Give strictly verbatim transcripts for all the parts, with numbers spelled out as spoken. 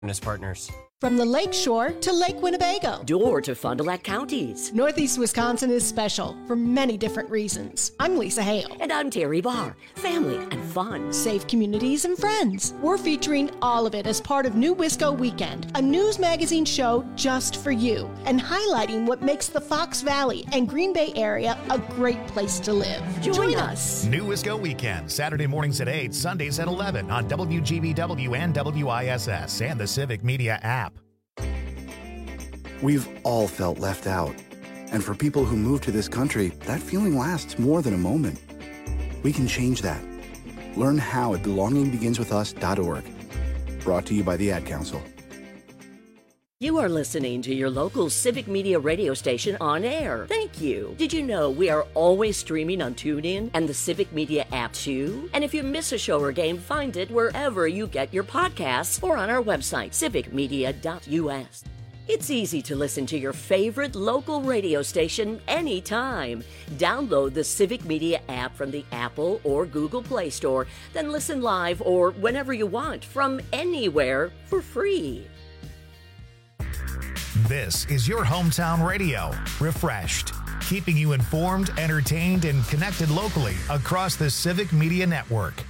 Partners. From the Lake Shore to Lake Winnebago. Door to Fond du Lac counties. Northeast Wisconsin is special for many different reasons. I'm Lisa Hale. And I'm Terry Barr. Family and fun. Safe communities and friends. We're featuring all of it as part of New Wisco Weekend, a news magazine show just for you, and highlighting what makes the Fox Valley and Green Bay area a great place to live. Join, Join us. us. New Wisco Weekend, Saturday mornings at eight, Sundays at eleven on W G B W and W I S S and the Civic Media app. We've all felt left out. And for people who move to this country, that feeling lasts more than a moment. We can change that. Learn how at belonging begins with us dot org. Brought to you by the Ad Council. You are listening to your local Civic Media radio station on air. Thank you. Did you know we are always streaming on TuneIn and the Civic Media app too? And if you miss a show or game, find it wherever you get your podcasts or on our website, civic media dot U S. It's easy to listen to your favorite local radio station anytime. Download the Civic Media app from the Apple or Google Play Store, then listen live or whenever you want from anywhere for free. This is your hometown radio, refreshed, keeping you informed, entertained, and connected locally across the Civic Media Network.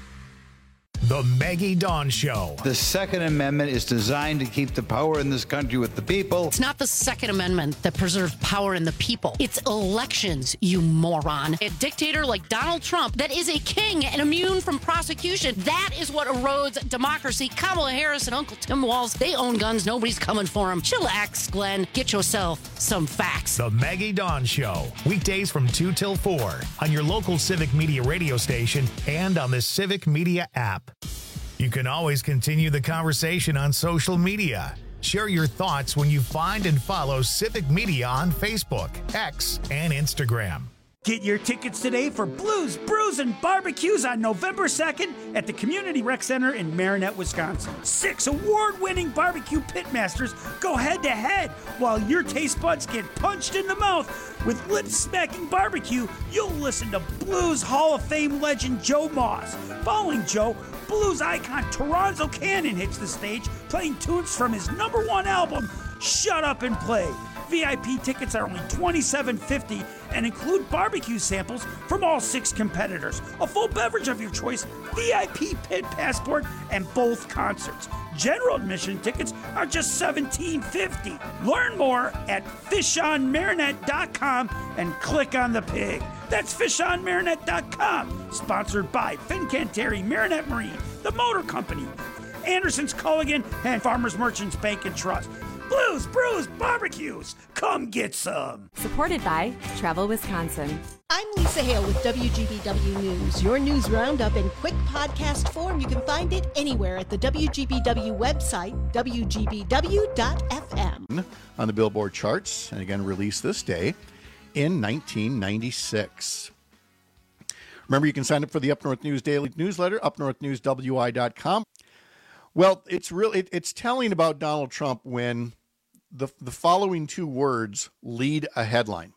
The Maggie Dawn Show. The Second Amendment is designed to keep the power in this country with the people. It's not the Second Amendment that preserves power in the people. It's elections, you moron. A dictator like Donald Trump that is a king and immune from prosecution. That is what erodes democracy. Kamala Harris and Uncle Tim Walz, they own guns. Nobody's coming for them. Chillax, Glenn. Get yourself some facts. The Maggie Dawn Show. Weekdays from two till four on your local Civic Media radio station and on the Civic Media app. You can always continue the conversation on social media. Share your thoughts when you find and follow Civic Media on Facebook, X, and Instagram. Get your tickets today for Blues, Brews, and Barbecues on November second at the Community Rec Center in Marinette, Wisconsin. Six award-winning barbecue pitmasters go head-to-head while your taste buds get punched in the mouth. With lip-smacking barbecue, you'll listen to Blues Hall of Fame legend Joe Moss. Following Joe, blues icon Toronzo Cannon hits the stage, playing tunes from his number one album, Shut Up and Play. V I P tickets are only twenty-seven fifty and include barbecue samples from all six competitors, a full beverage of your choice, V I P pit passport, and both concerts. General admission tickets are just seventeen fifty. Learn more at fish on marinette dot com and click on the pig. That's fish on marinette dot com. Sponsored by Fincantieri Marinette Marine, the Motor Company, Anderson's Culligan, and Farmers Merchants Bank and Trust. Blues, Brews, Barbecues. Come get some. Supported by Travel Wisconsin. I'm Lisa Hale with W G B W News. Your news roundup in quick podcast form. You can find it anywhere at the W G B W website, W G B W dot F M. On the Billboard charts, and again released this day in nineteen ninety-six. Remember, you can sign up for the Up North News Daily newsletter, up north news w i dot com. Well, it's really it, it's telling about Donald Trump when the the following two words lead a headline.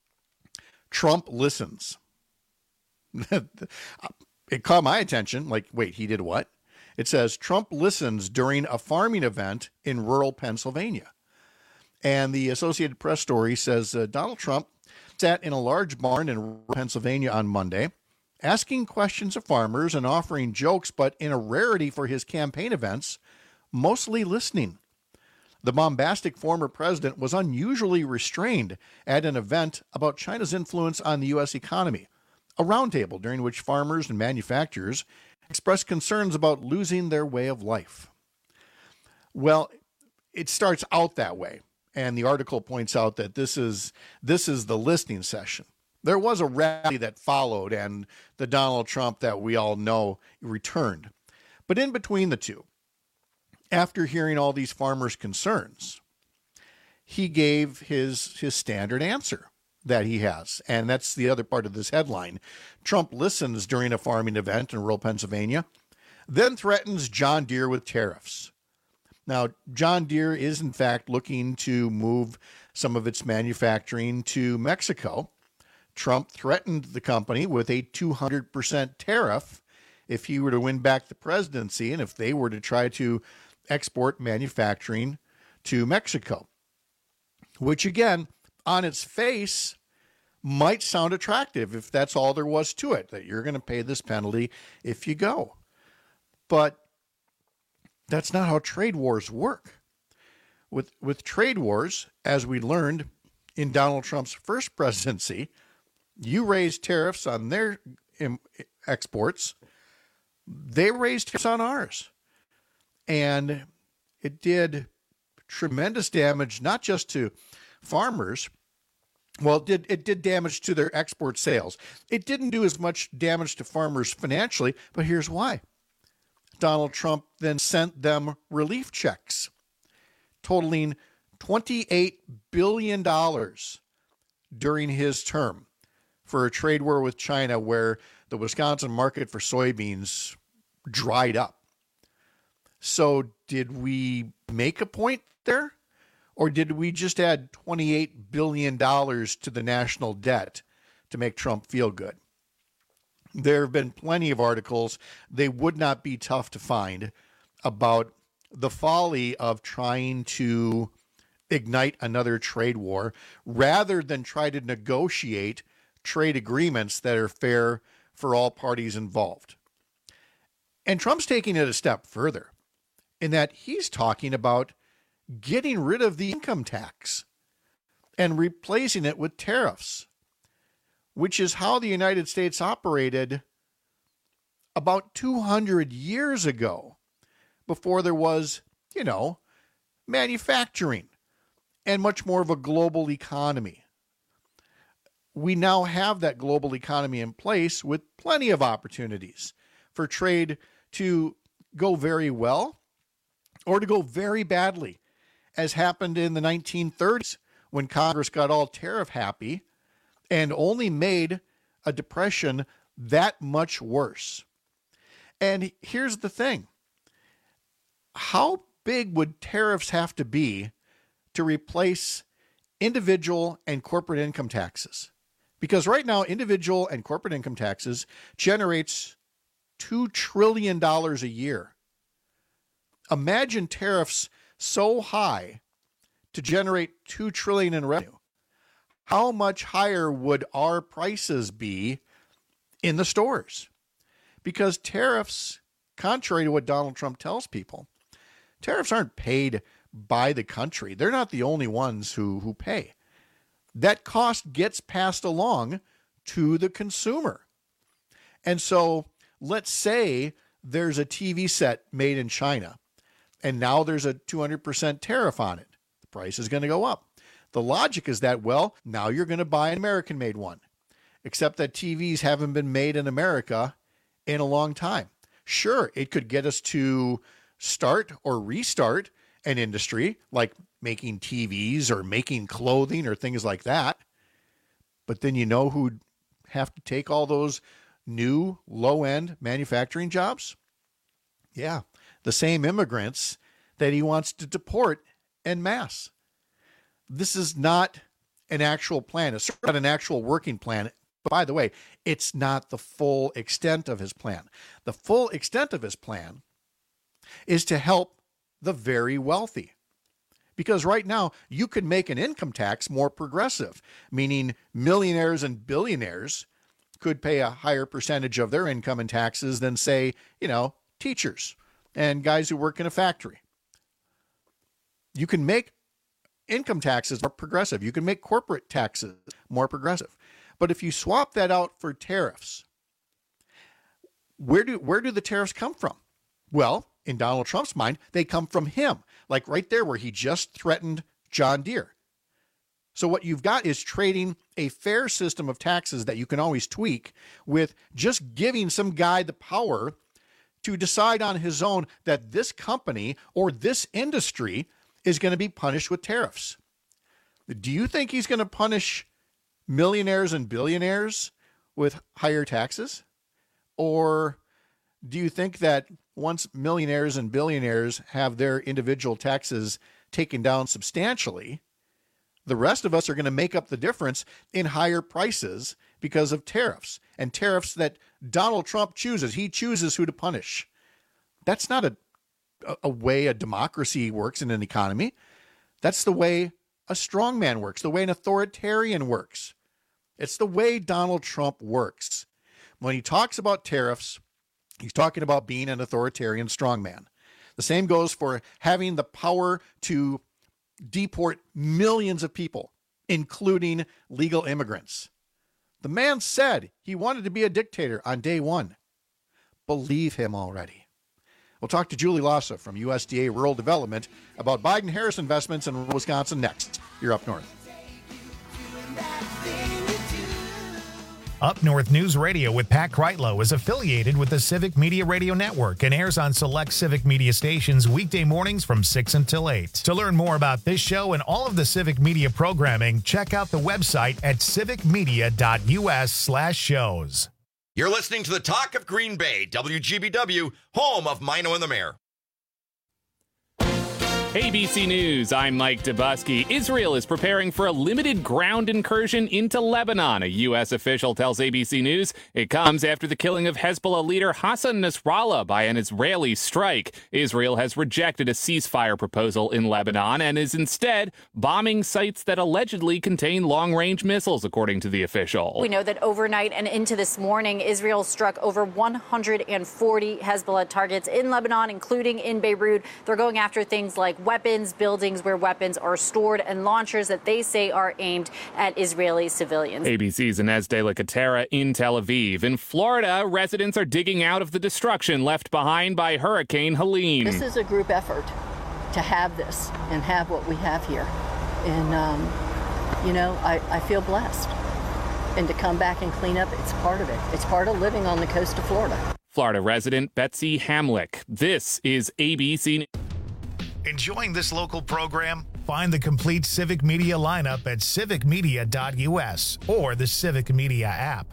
Trump listens. It caught my attention. Like, wait, he did what? It says Trump listens during a farming event in rural Pennsylvania. And the Associated Press story says uh, Donald Trump sat in a large barn in rural Pennsylvania on Monday, asking questions of farmers and offering jokes, but in a rarity for his campaign events, mostly listening. The bombastic former president was unusually restrained at an event about China's influence on the U S economy, a roundtable during which farmers and manufacturers expressed concerns about losing their way of life. Well, it starts out that way, and the article points out that this is this is the listening session. There was a rally that followed, and the Donald Trump that we all know returned. But in between the two, after hearing all these farmers' concerns, he gave his his standard answer that he has. And that's the other part of this headline. Trump listens during a farming event in rural Pennsylvania, then threatens John Deere with tariffs. Now, John Deere is, in fact, looking to move some of its manufacturing to Mexico. Trump threatened the company with a two hundred percent tariff if he were to win back the presidency and if they were to try to export manufacturing to Mexico, which again, on its face, might sound attractive if that's all there was to it, that you're going to pay this penalty if you go. But that's not how trade wars work. With, with trade wars, as we learned in Donald Trump's first presidency, you raise tariffs on their exports, they raised tariffs on ours. And it did tremendous damage, not just to farmers. Well, it did, it did damage to their export sales. It didn't do as much damage to farmers financially, but here's why. Donald Trump then sent them relief checks totaling twenty-eight billion dollars during his term for a trade war with China where the Wisconsin market for soybeans dried up. So did we make a point there? Or did we just add twenty-eight billion dollars to the national debt to make Trump feel good? There have been plenty of articles, they would not be tough to find, about the folly of trying to ignite another trade war rather than try to negotiate trade agreements that are fair for all parties involved. And Trump's taking it a step further in that he's talking about getting rid of the income tax and replacing it with tariffs, which is how the United States operated about two hundred years ago, before there was, you know, manufacturing and much more of a global economy. We now have that global economy in place with plenty of opportunities for trade to go very well or to go very badly, as happened in the nineteen thirties when Congress got all tariff happy and only made a depression that much worse. And here's the thing. How big would tariffs have to be to replace individual and corporate income taxes? Because right now, individual and corporate income taxes generates two trillion dollars a year. Imagine tariffs so high to generate two trillion dollars in revenue. How much higher would our prices be in the stores? Because tariffs, contrary to what Donald Trump tells people, tariffs aren't paid by the country. They're not the only ones who, who pay. That cost gets passed along to the consumer. And so let's say there's a T V set made in China, and now there's a two hundred percent tariff on it. The price is going to go up. The logic is that, well, now you're going to buy an American-made one, except that T Vs haven't been made in America in a long time. Sure, it could get us to start or restart an industry like making T Vs or making clothing or things like that. But then you know who'd have to take all those new low-end manufacturing jobs? Yeah, the same immigrants that he wants to deport en masse. This is not an actual plan. It's not an actual working plan. But by the way, it's not the full extent of his plan. The full extent of his plan is to help the very wealthy. Because right now, you could make an income tax more progressive, meaning millionaires and billionaires could pay a higher percentage of their income in taxes than, say, you know, teachers and guys who work in a factory. You can make income taxes more progressive. You can make corporate taxes more progressive. But if you swap that out for tariffs, where do where do the tariffs come from? Well, in Donald Trump's mind, they come from him, like right there where he just threatened John Deere. So what you've got is trading a fair system of taxes that you can always tweak with just giving some guy the power to decide on his own that this company or this industry is going to be punished with tariffs. Do you think he's going to punish millionaires and billionaires with higher taxes? Or do you think that once millionaires and billionaires have their individual taxes taken down substantially, the rest of us are going to make up the difference in higher prices because of tariffs, and tariffs that Donald Trump chooses? He chooses who to punish. That's not a, a, a way a democracy works in an economy. That's the way a strongman works, the way an authoritarian works. It's the way Donald Trump works. When he talks about tariffs, he's talking about being an authoritarian strongman. The same goes for having the power to deport millions of people, including legal immigrants. The man said he wanted to be a dictator on day one. Believe him already. We'll talk to Julie Lassa from U S D A Rural Development about Biden-Harris investments in Wisconsin next. You're Up North. Up North News Radio with Pat Kreitlow is affiliated with the Civic Media Radio Network and airs on select Civic Media stations weekday mornings from six until eight. To learn more about this show and all of the Civic Media programming, check out the website at civicmedia.us slash shows. You're listening to the Talk of Green Bay, W G B W, home of Mino and the Mayor. A B C News, I'm Mike Dubusky. Israel is preparing for a limited ground incursion into Lebanon. A U S official tells A B C News it comes after the killing of Hezbollah leader Hassan Nasrallah by an Israeli strike. Israel has rejected a ceasefire proposal in Lebanon and is instead bombing sites that allegedly contain long-range missiles, according to the official. We know that overnight and into this morning, Israel struck over one hundred forty Hezbollah targets in Lebanon, including in Beirut. They're going after things like weapons, buildings where weapons are stored, and launchers that they say are aimed at Israeli civilians. A B C's Inez de la Catera in Tel Aviv. In Florida, residents are digging out of the destruction left behind by Hurricane Helene. This is a group effort to have this and have what we have here. And, um, you know, I, I feel blessed. And to come back and clean up, it's part of it. It's part of living on the coast of Florida. Florida resident Betsy Hamlick. This is A B C. Enjoying this local program? Find the complete Civic Media lineup at civic media dot u s or the Civic Media app.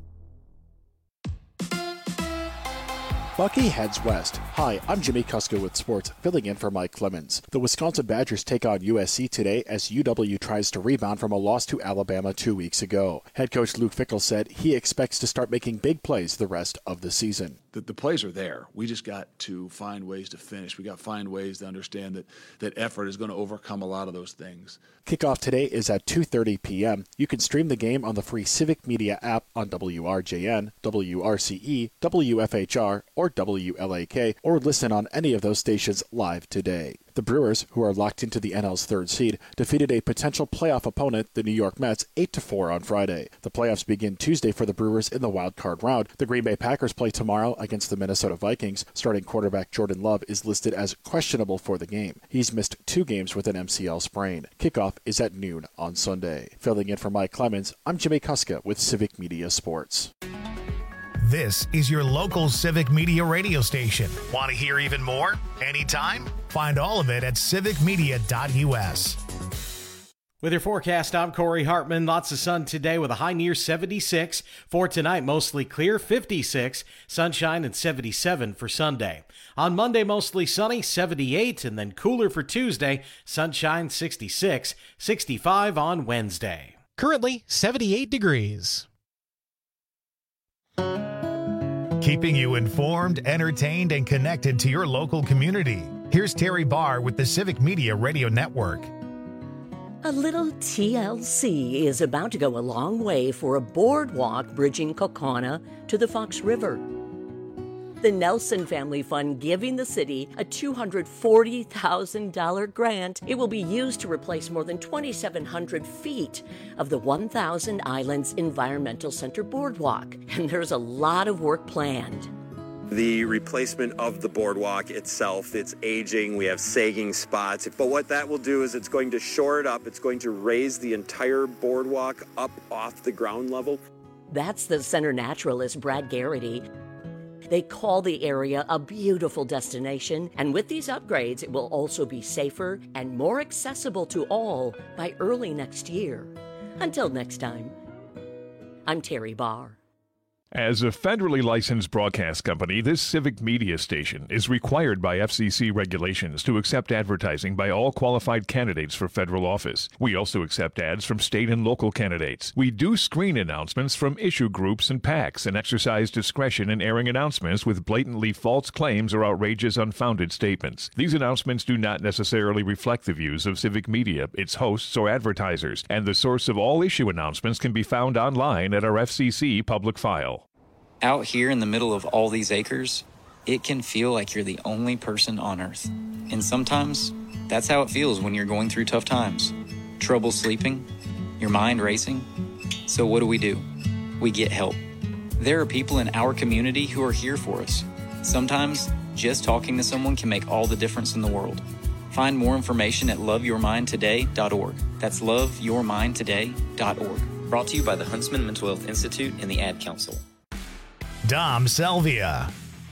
Bucky heads west. Hi, I'm Jimmy Kuska with sports, filling in for Mike Clemens. The Wisconsin Badgers take on U S C today as U W tries to rebound from a loss to Alabama two weeks ago. Head coach Luke Fickell said he expects to start making big plays the rest of the season. The, the plays are there. We just got to find ways to finish. We got to find ways to understand that, that effort is going to overcome a lot of those things. Kickoff today is at two thirty p.m. You can stream the game on the free Civic Media app on W R J N, W R C E, W F H R, or W L A K, or listen on any of those stations live today. The Brewers, who are locked into the N L's third seed, defeated a potential playoff opponent, the New York Mets, eight to four on Friday. The playoffs begin Tuesday for the Brewers in the wild card round. The Green Bay Packers play tomorrow against the Minnesota Vikings. Starting quarterback Jordan Love is listed as questionable for the game. He's missed two games with an M C L sprain. Kickoff is at noon on Sunday. Filling in for Mike Clemens, I'm Jimmy Kuska with Civic Media Sports. This is your local Civic Media radio station. Want to hear even more? Anytime? Find all of it at civic media dot u s. With your forecast, I'm Corey Hartman. Lots of sun today with a high near seventy-six. For tonight, mostly clear, fifty-six. Sunshine and seventy-seven for Sunday. On Monday, mostly sunny, seventy-eight. And then cooler for Tuesday, sunshine, sixty-six. sixty-five on Wednesday. Currently, seventy-eight degrees. Keeping you informed, entertained, and connected to your local community. Here's Terry Barr with the Civic Media Radio Network. A little T L C is about to go a long way for a boardwalk bridging Kaukauna to the Fox River. The Nelson Family Fund giving the city a two hundred forty thousand dollars grant. It will be used to replace more than twenty-seven hundred feet of the one thousand Islands Environmental Center boardwalk. And there's a lot of work planned. The replacement of the boardwalk itself, it's aging, we have sagging spots, but what that will do is it's going to shore it up, it's going to raise the entire boardwalk up off the ground level. That's the center naturalist Brad Garrity. They call the area a beautiful destination, and with these upgrades, it will also be safer and more accessible to all by early next year. Until next time, I'm Terry Barr. As a federally licensed broadcast company, this civic media station is required by F C C regulations to accept advertising by all qualified candidates for federal office. We also accept ads from state and local candidates. We do screen announcements from issue groups and PACs and exercise discretion in airing announcements with blatantly false claims or outrageous unfounded statements. These announcements do not necessarily reflect the views of civic media, its hosts, or advertisers, and the source of all issue announcements can be found online at our F C C public file. Out here in the middle of all these acres, it can feel like you're the only person on Earth. And sometimes, that's how it feels when you're going through tough times. Trouble sleeping, your mind racing. So what do we do? We get help. There are people in our community who are here for us. Sometimes, just talking to someone can make all the difference in the world. Find more information at love your mind today dot org. That's love your mind today dot org. Brought to you by the Huntsman Mental Health Institute and the Ad Council. Dom Salvia.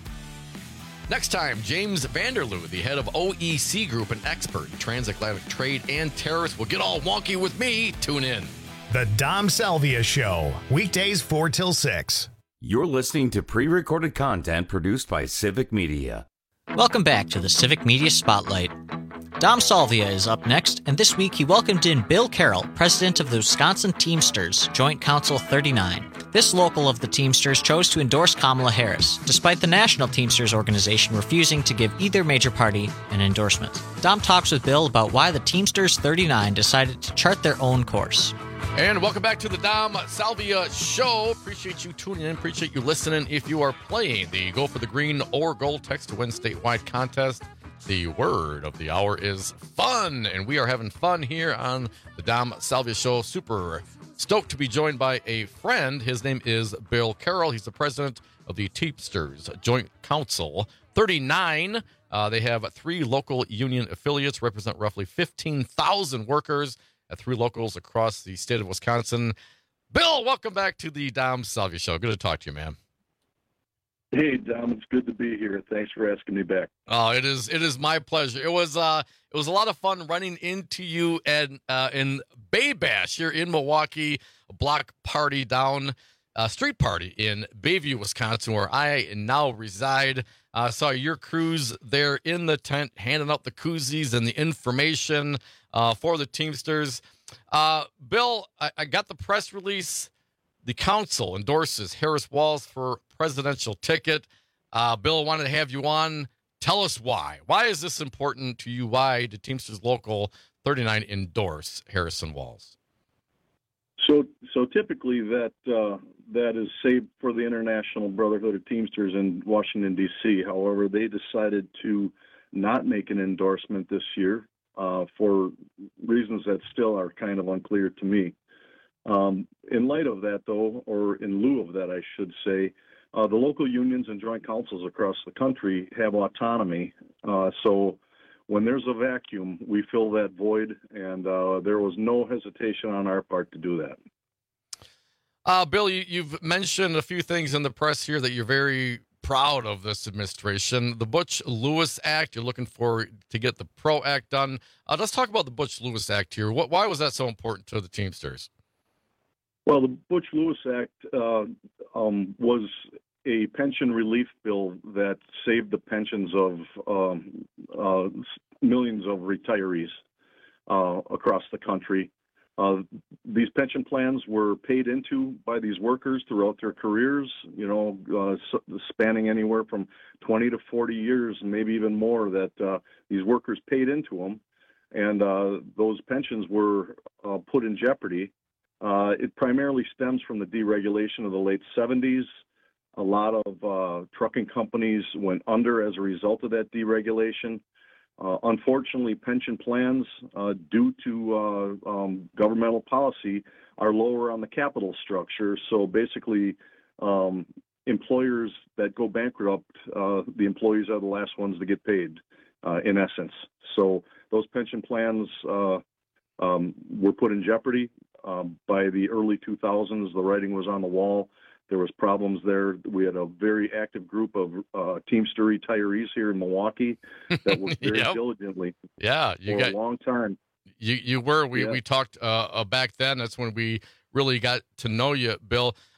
Next time, James Vanderloo, the head of O E C Group, an expert in transatlantic trade and tariffs, will get all wonky with me. Tune in. The Dom Salvia Show, weekdays four till six. You're listening to pre-recorded content produced by Civic Media. Welcome back to the Civic Media Spotlight. Dom Salvia is up next, and this week he welcomed in Bill Carroll, president of the Wisconsin Teamsters, Joint Council thirty-nine. This local of the Teamsters chose to endorse Kamala Harris, despite the National Teamsters organization refusing to give either major party an endorsement. Dom talks with Bill about why the Teamsters thirty-nine decided to chart their own course. And welcome back to the Dom Salvia Show. Appreciate you tuning in. Appreciate you listening. If you are playing the Go for the Green or Gold text to win statewide contest, the word of the hour is fun. And we are having fun here on the Dom Salvia Show. Super stoked to be joined by a friend. His name is Bill Carroll. He's the president of the Teamsters Joint Council thirty-nine. Uh, they have three local union affiliates, represent roughly fifteen thousand workers at three locals across the state of Wisconsin. Bill, welcome back to the Dom Salvia Show. Good to talk to you, man. Hey, Dom, it's good to be here. Thanks for asking me back. Oh, it is it is my pleasure. It was uh it was a lot of fun running into you at uh, in Bay Bash here in Milwaukee, a block party down uh, street party in Bayview, Wisconsin, where I now reside. I uh, saw your crews there in the tent handing out the koozies and the information uh, for the Teamsters. Uh, Bill, I, I got the press release. The council endorses Harris Walz for presidential ticket. Uh, Bill, wanted to have you on. Tell us why. Why is this important to you? Why did Teamsters Local thirty-nine endorse Harrison Walz? So, so typically that uh, that is saved for the International Brotherhood of Teamsters in Washington, D C. However, they decided to not make an endorsement this year uh, for reasons that still are kind of unclear to me. Um, in light of that, though, or in lieu of that, I should say, uh, the local unions and joint councils across the country have autonomy. Uh, so when there's a vacuum, we fill that void, and uh, there was no hesitation on our part to do that. Uh, Bill, you, you've mentioned a few things in the press here that you're very proud of this administration. The Butch-Lewis Act, you're looking for to get the PRO Act done. Uh, let's talk about the Butch-Lewis Act here. What, why was that so important to the Teamsters? Well, the Butch-Lewis Act uh, um, was a pension relief bill that saved the pensions of um, uh, millions of retirees uh, across the country. Uh, these pension plans were paid into by these workers throughout their careers, you know, uh, spanning anywhere from twenty to forty years, maybe even more, that uh, these workers paid into them. And uh, those pensions were uh, put in jeopardy. Uh, it primarily stems from the deregulation of the late seventies. A lot of uh, trucking companies went under as a result of that deregulation. Uh, unfortunately, pension plans, uh, due to uh, um, governmental policy, are lower on the capital structure. So basically, um, employers that go bankrupt, uh, the employees are the last ones to get paid, uh, in essence. So those pension plans uh, um, were put in jeopardy. Um, by the early two thousands, the writing was on the wall. There was problems there. We had a very active group of uh, Teamster retirees here in Milwaukee that worked very yep. diligently yeah, you for got, a long time. You you were. We, yeah. we talked uh, uh, back then. That's when we really got to know you, Bill.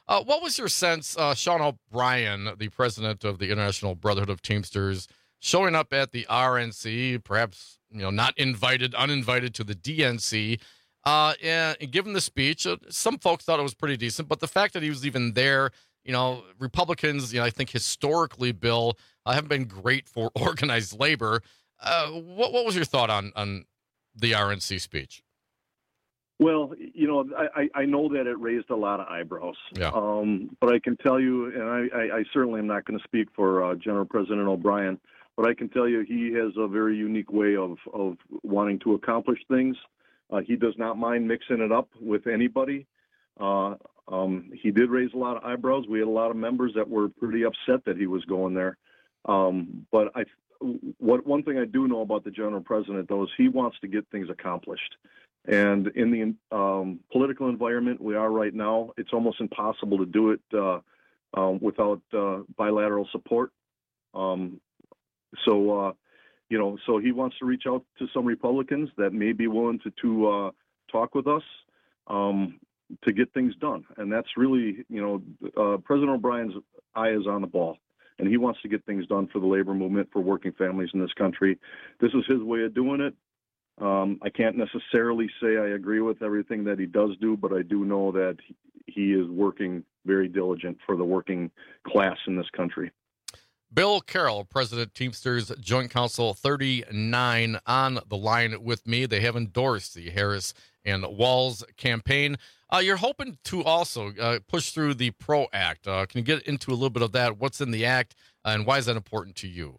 Uh, what was your sense, uh, Sean O'Brien, the president of the International Brotherhood of Teamsters, showing up at the R N C, perhaps you know not invited, uninvited to the D N C, uh, and, and given the speech? Uh, some folks thought it was pretty decent, but the fact that he was even there, you know, Republicans, you know, I think historically, Bill, uh, haven't been great for organized labor. Uh, what what was your thought on on the R N C speech? Well, you know, I, I know that it raised a lot of eyebrows. Yeah. Um, but I can tell you, and I, I, I certainly am not going to speak for uh, General President O'Brien, but I can tell you he has a very unique way of, of wanting to accomplish things. Uh, he does not mind mixing it up with anybody. Uh, um, he did raise a lot of eyebrows. We had a lot of members that were pretty upset that he was going there. Um, but I, what one thing I do know about the General President, though, is he wants to get things accomplished. And in the um, political environment we are right now, it's almost impossible to do it uh, uh, without uh, bilateral support. Um, so, uh, you know, so he wants to reach out to some Republicans that may be willing to, to uh, talk with us um, to get things done. And that's really, you know, uh, President O'Brien's eye is on the ball, and he wants to get things done for the labor movement, for working families in this country. This is his way of doing it. Um, I can't necessarily say I agree with everything that he does do, but I do know that he is working very diligent for the working class in this country. Bill Carroll, President Teamsters Joint Council thirty-nine, on the line with me. They have endorsed the Harris and Walz campaign. Uh, you're hoping to also uh, push through the PRO Act. Uh, can you get into a little bit of that? What's in the act, uh, and why is that important to you?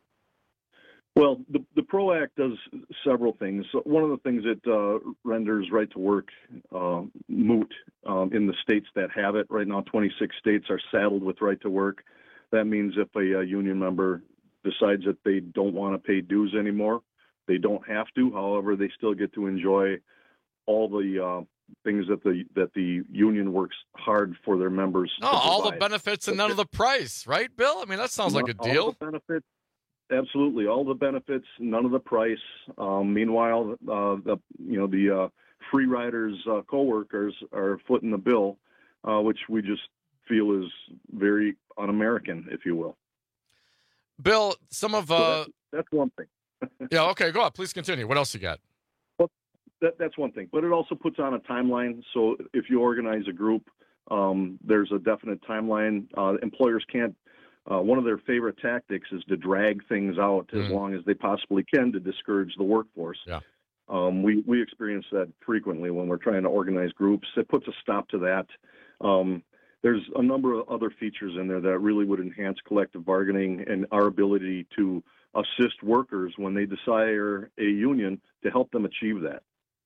Well, the, the PRO Act does several things. One of the things it uh, renders right to work uh, moot um, in the states that have it. Right now, twenty-six states are saddled with right to work. That means if a, a union member decides that they don't want to pay dues anymore, they don't have to. However, they still get to enjoy all the uh, things that the that the union works hard for their members. No, all the benefits and none of the price, right, Bill? I mean, that sounds like a deal. All the benefits. Absolutely, all the benefits, none of the price. Um, meanwhile, uh, the you know the uh, free riders' uh, coworkers are footing the bill, uh, which we just feel is very un-American, if you will. Bill, some of uh, so that's, that's one thing. yeah, okay, go on. Please continue. What else you got? Well, that, that's one thing, but it also puts on a timeline. So if you organize a group, um, there's a definite timeline. Uh, employers can't. Uh, one of their favorite tactics is to drag things out mm. as long as they possibly can to discourage the workforce. Yeah. Um, we, we experience that frequently when we're trying to organize groups. It puts a stop to that. Um, there's a number of other features in there that really would enhance collective bargaining and our ability to assist workers when they desire a union to help them achieve that.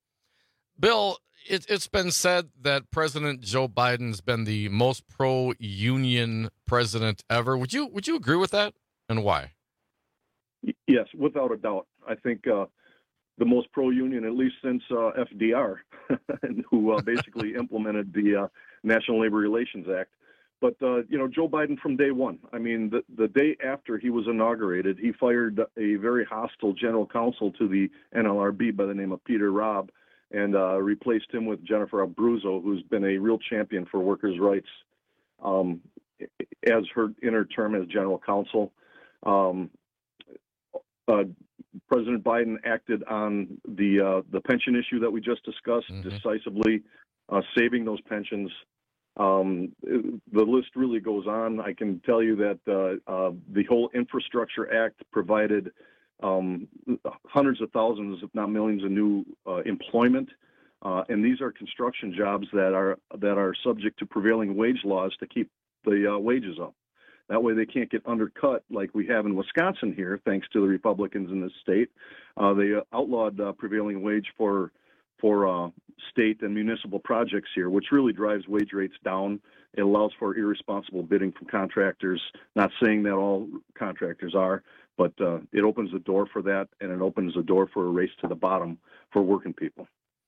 Bill, it, it's been said that President Joe Biden's been the most pro-union president ever. Would you would you agree with that, and why? Yes, without a doubt. I think uh, the most pro-union, at least since uh, F D R, who uh, basically implemented the uh, National Labor Relations Act. But, uh, you know, Joe Biden from day one, I mean, the, the day after he was inaugurated, he fired a very hostile general counsel to the N L R B by the name of Peter Robb, and uh, replaced him with Jennifer Abruzzo, who's been a real champion for workers' rights um, as her in her term as general counsel. Um, uh, President Biden acted on the uh, the pension issue that we just discussed mm-hmm. decisively, uh, saving those pensions. Um, the list really goes on. I can tell you that uh, uh, the whole Infrastructure Act provided Um, hundreds of thousands, if not millions, of new uh, employment, uh, and these are construction jobs that are that are subject to prevailing wage laws to keep the uh, wages up. That way, they can't get undercut like we have in Wisconsin here, thanks to the Republicans in this state. Uh, they outlawed uh, prevailing wage for for uh, state and municipal projects here, which really drives wage rates down. It allows for irresponsible bidding from contractors. Not saying that all contractors are, but uh, it opens the door for that, and it opens the door for a race to the bottom for working people.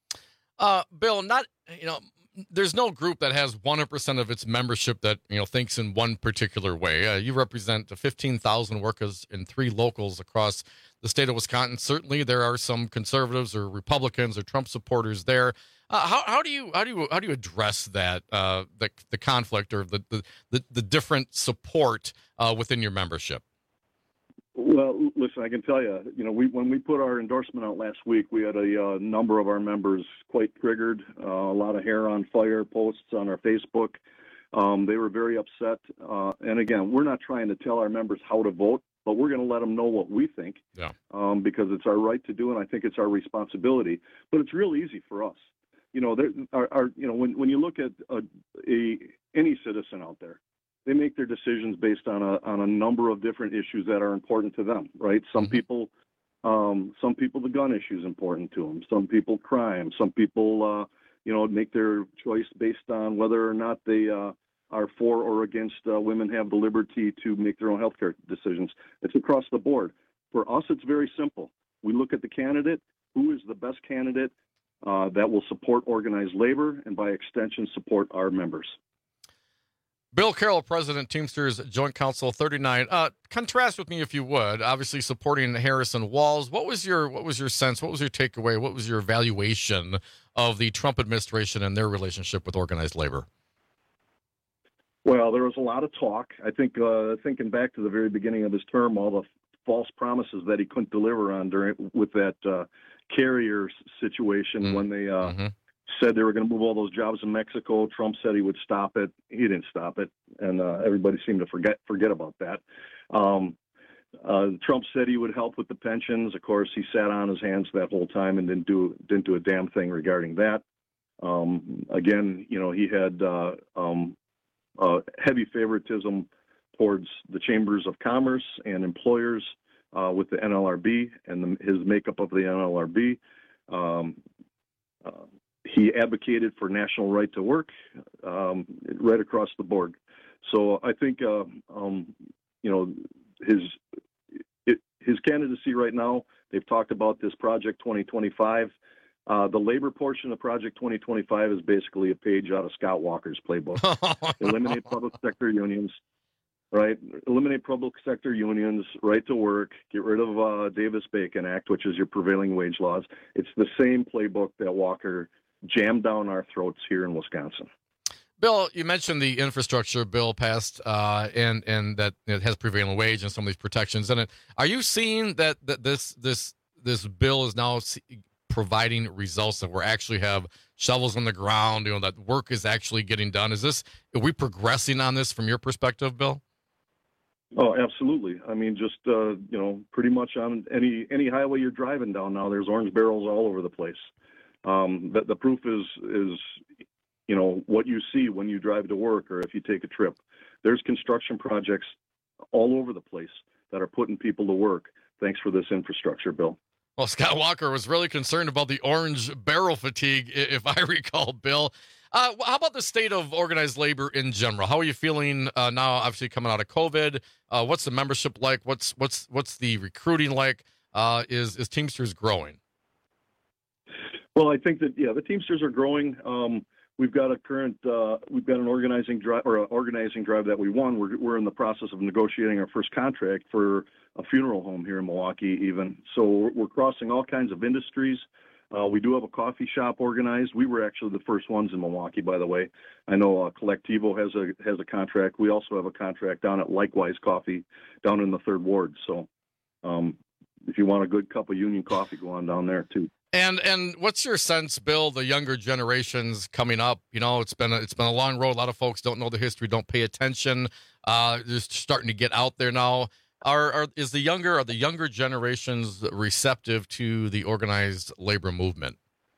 Uh, Bill, not you know, there's no group that has one hundred percent of its membership that you know thinks in one particular way. Uh, you represent fifteen thousand workers in three locals across the state of Wisconsin. Certainly, there are some conservatives or Republicans or Trump supporters there. Uh, how how do you how do you how do you address that uh, the the conflict or the the the, the different support uh, within your membership? Well, listen, I can tell you, you know, we when we put our endorsement out last week, we had a uh, number of our members quite triggered, uh, a lot of hair on fire posts on our Facebook. Um, they were very upset. Uh, and again, we're not trying to tell our members how to vote, but we're going to let them know what we think, yeah. um, because it's our right to do, and I think it's our responsibility. But it's real easy for us. You know, there are, are you know, when when you look at a, a any citizen out there, they make their decisions based on a on a number of different issues that are important to them, right? Some mm-hmm. people, um, some people, the gun issue is important to them. Some people, crime. Some people, uh, you know, make their choice based on whether or not they uh, are for or against uh, women have the liberty to make their own healthcare decisions. It's across the board. For us, it's very simple. We look at the candidate, who is the best candidate uh, that will support organized labor and, by extension, support our members. Bill Carroll, President, Teamsters Joint Council thirty-nine. Uh, contrast with me, if you would. Obviously, supporting Harrison Walz. What was your What was your sense? What was your takeaway? What was your evaluation of the Trump administration and their relationship with organized labor? Well, there was a lot of talk. I think, uh, thinking back to the very beginning of his term, all the false promises that he couldn't deliver on during with that uh, carrier situation mm-hmm. when they. Uh, mm-hmm. said they were going to move all those jobs in Mexico. Trump said he would stop it. He didn't stop it, and uh, everybody seemed to forget forget about that. Um, uh, Trump said he would help with the pensions. Of course, he sat on his hands that whole time and didn't do didn't do a damn thing regarding that. Um, again, you know, he had uh, um, uh, heavy favoritism towards the chambers of commerce and employers uh, with the N L R B and the, his makeup of the N L R B. Um, uh, He advocated for national right to work um, right across the board. So I think, uh, um, you know, his it, his candidacy right now, they've talked about this Project twenty twenty-five. Uh, the labor portion of Project twenty twenty-five is basically a page out of Scott Walker's playbook. Eliminate public sector unions, right? Eliminate public sector unions, right to work, get rid of uh, Davis-Bacon Act, which is your prevailing wage laws. It's the same playbook that Walker jammed down our throats here in Wisconsin. Bill, you mentioned the infrastructure bill passed uh, and and that it has prevailing wage and some of these protections in it. Are you seeing that, that this this this bill is now providing results, that we actually have shovels on the ground, you know, that work is actually getting done? Is this, are we progressing on this from your perspective, Bill? Oh, absolutely. I mean, just, uh, you know, pretty much on any any highway you're driving down now, there's orange barrels all over the place. Um, the, the proof is, is, you know, what you see when you drive to work or if you take a trip. There's construction projects all over the place that are putting people to work. Thanks for this infrastructure bill. Well, Scott Walker was really concerned about the orange barrel fatigue, if I recall, Bill. Uh, how about the state of organized labor in general? How are you feeling uh, now, obviously coming out of COVID? Uh, what's the membership like? What's what's what's the recruiting like? Uh, is, is Teamsters growing? Well, I think that, yeah, the Teamsters are growing. Um, we've got a current, uh, we've got an organizing drive or an organizing drive that we won. We're, we're in the process of negotiating our first contract for a funeral home here in Milwaukee even. So we're, we're crossing all kinds of industries. Uh, we do have a coffee shop organized. We were actually the first ones in Milwaukee, by the way. I know uh, Collectivo has a, has a contract. We also have a contract down at Likewise Coffee down in the third ward. So um, if you want a good cup of Union coffee, go on down there too. And and what's your sense, Bill, the younger generations coming up? You know, it's been a, it's been a long road. A lot of folks don't know the history, don't pay attention. Uh, just starting to get out there now. Are, are is the younger are the younger generations receptive to the organized labor movement?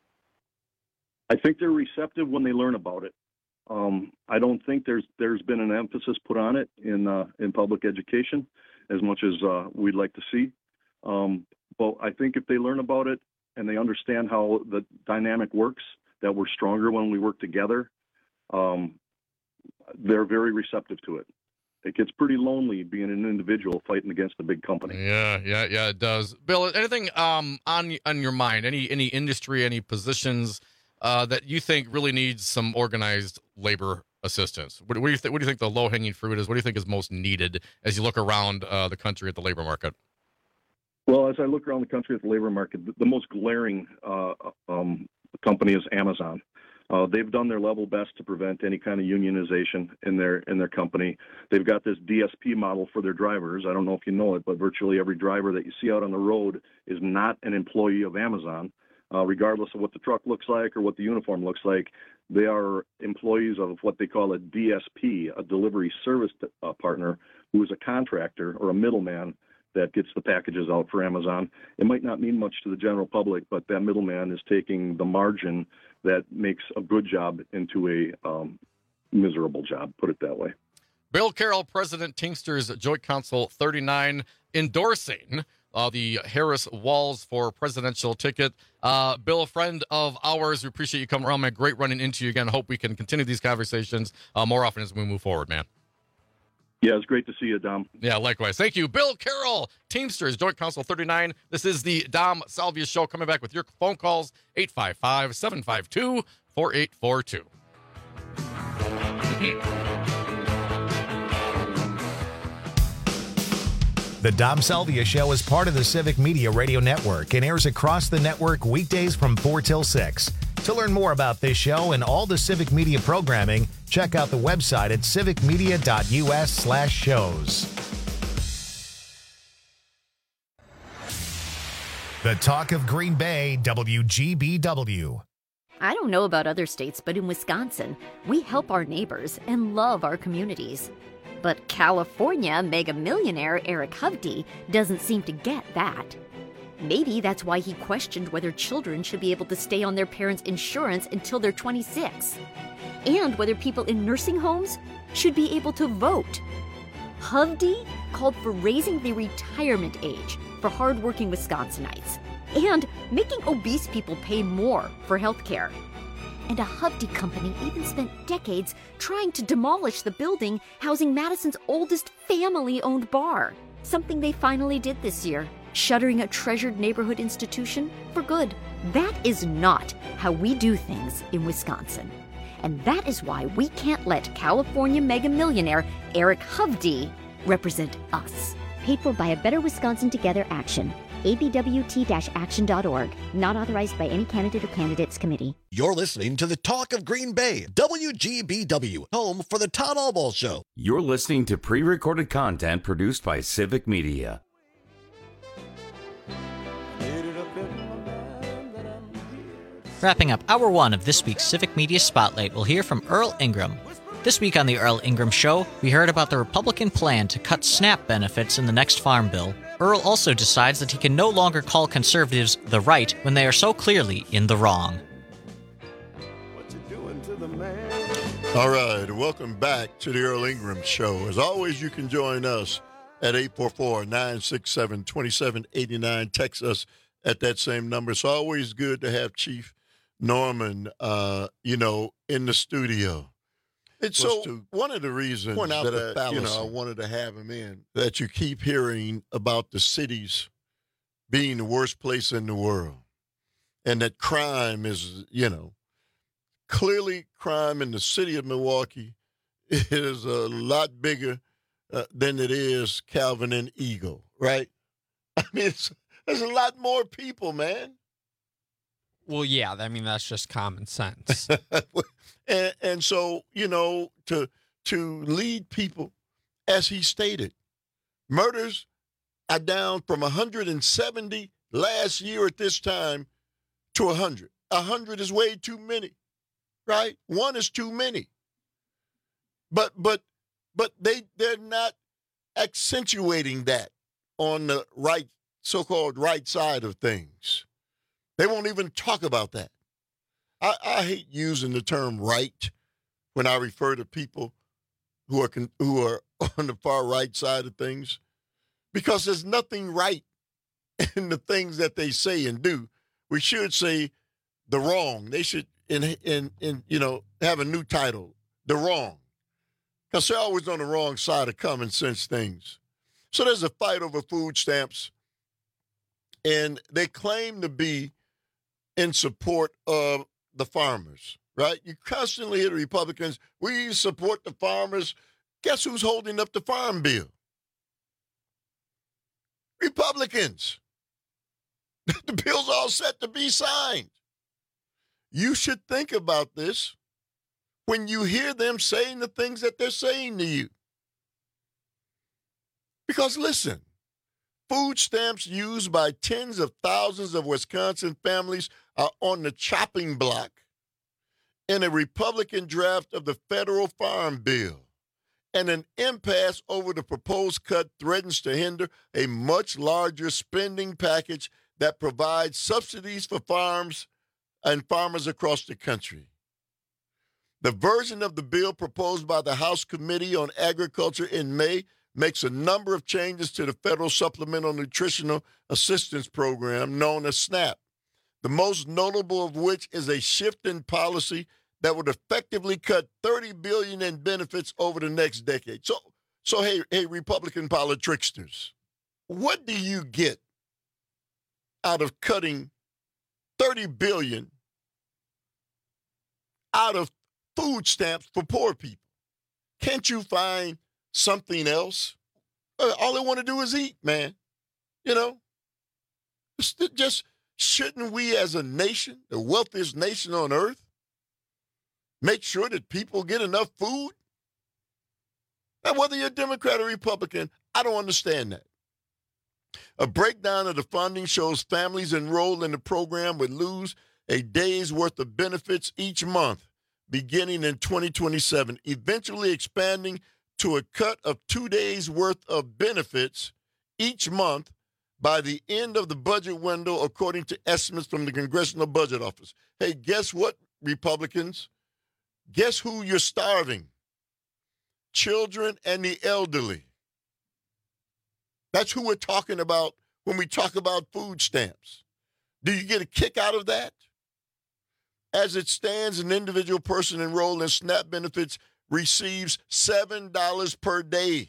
I think they're receptive when they learn about it. Um, I don't think there's there's been an emphasis put on it in uh, in public education as much as uh, we'd like to see. Um, but I think if they learn about it and they understand how the dynamic works, that we're stronger when we work together, um, they're very receptive to it. It gets pretty lonely being an individual fighting against a big company. Yeah, yeah, yeah, it does. Bill, anything um, on on your mind? Any any industry, any positions uh, that you think really needs some organized labor assistance? What, what do you think? What do you think the low hanging fruit is? What do you think is most needed as you look around uh, the country at the labor market? Well, as I look around the country at the labor market, the, the most glaring uh, um, company is Amazon. Uh, they've done their level best to prevent any kind of unionization in their in their company. They've got this D S P model for their drivers. I don't know if you know it, but virtually every driver that you see out on the road is not an employee of Amazon, uh, regardless of what the truck looks like or what the uniform looks like. They are employees of what they call a D S P, a delivery service uh, partner, who is a contractor or a middleman that gets the packages out for Amazon. It might not mean much to the general public, but that middleman is taking the margin that makes a good job into a um, miserable job, put it that way. Bill Carroll, President, Teamsters Joint Council thirty-nine, endorsing uh, the Harris Walls for presidential ticket. Uh, Bill, a friend of ours, we appreciate you coming around, man. Great running into you again. Hope we can continue these conversations uh, more often as we move forward, man. Yeah, it's great to see you, Dom. Yeah, likewise. Thank you. Bill Carroll, Teamsters Joint Council thirty-nine. This is the Dom Salvia Show, coming back with your phone calls, eight five five, seven five two, four eight four two. The Dom Salvia Show is part of the Civic Media Radio Network and airs across the network weekdays from four till six. To learn more about this show and all the Civic Media programming, check out the website at civicmedia.us slash shows. The Talk of Green Bay, W G B W. I don't know about other states, but in Wisconsin, we help our neighbors and love our communities. But California mega millionaire Eric Hovde doesn't seem to get that. Maybe that's why he questioned whether children should be able to stay on their parents' insurance until they're twenty-six, and whether people in nursing homes should be able to vote. Hovde called for raising the retirement age for hardworking Wisconsinites and making obese people pay more for health care. And a Hovde company even spent decades trying to demolish the building housing Madison's oldest family-owned bar, something they finally did this year, shuttering a treasured neighborhood institution for good. That is not how we do things in Wisconsin. And that is why we can't let California mega millionaire Eric Hovde represent us. Paid for by a Better Wisconsin Together Action. A B W T action dot org. Not authorized by any candidate or candidates committee. You're listening to the Talk of Green Bay, W G B W, home for the Todd Albaugh Show. You're listening to pre-recorded content produced by Civic Media. Wrapping up hour one of this week's Civic Media Spotlight, we'll hear from Earl Ingram. This week on the Earl Ingram Show, we heard about the Republican plan to cut SNAP benefits in the next farm bill. Earl also decides that he can no longer call conservatives the right when they are so clearly in the wrong. All right, welcome back to the Earl Ingram Show. As always, you can join us at eight four four, nine six seven, two seven eight nine. Text us at that same number. It's always good to have Chief Norman, uh, you know, in the studio. It's so one of the reasons that I, you know, I wanted to have him in, that you keep hearing about the cities being the worst place in the world, and that crime is, you know, clearly crime in the city of Milwaukee is a lot bigger uh, than it is Calvin and Eagle, right? I mean, it's, there's a lot more people, man. Well, yeah, I mean, that's just common sense. and, and so, you know, to to lead people, as he stated, murders are down from one hundred seventy last year at this time to one hundred. one hundred is way too many, right? One is too many. But but but they they're not accentuating that on the right, so-called right side of things. They won't even talk about that. I, I hate using the term right when I refer to people who are con- who are on the far right side of things, because there's nothing right in the things that they say and do. We should say the wrong. They should, in in in you know, have a new title, the wrong, because they're always on the wrong side of common sense things. So there's a fight over food stamps, and they claim to be in support of the farmers, right? You constantly hear the Republicans, we support the farmers. Guess who's holding up the farm bill? Republicans. The bill's all set to be signed. You should think about this when you hear them saying the things that they're saying to you. Because listen, food stamps used by tens of thousands of Wisconsin families are on the chopping block in a Republican draft of the federal farm bill. And an impasse over the proposed cut threatens to hinder a much larger spending package that provides subsidies for farms and farmers across the country. The version of the bill proposed by the House Committee on Agriculture in May makes a number of changes to the Federal Supplemental Nutritional Assistance Program, known as SNAP, the most notable of which is a shift in policy that would effectively cut thirty billion dollars in benefits over the next decade. So, so hey, hey, Republican politricksters, what do you get out of cutting thirty billion dollars out of food stamps for poor people? Can't you find something else? All they want to do is eat, man. You know, just, just shouldn't we as a nation, the wealthiest nation on earth, make sure that people get enough food? Now, whether you're a Democrat or Republican, I don't understand that. A breakdown of the funding shows families enrolled in the program would lose a day's worth of benefits each month, beginning in twenty twenty-seven, eventually expanding to a cut of two days' worth of benefits each month by the end of the budget window, according to estimates from the Congressional Budget Office. Hey, guess what, Republicans? Guess who you're starving? Children and the elderly. That's who we're talking about when we talk about food stamps. Do you get a kick out of that? As it stands, an individual person enrolled in SNAP benefits receives seven dollars per day.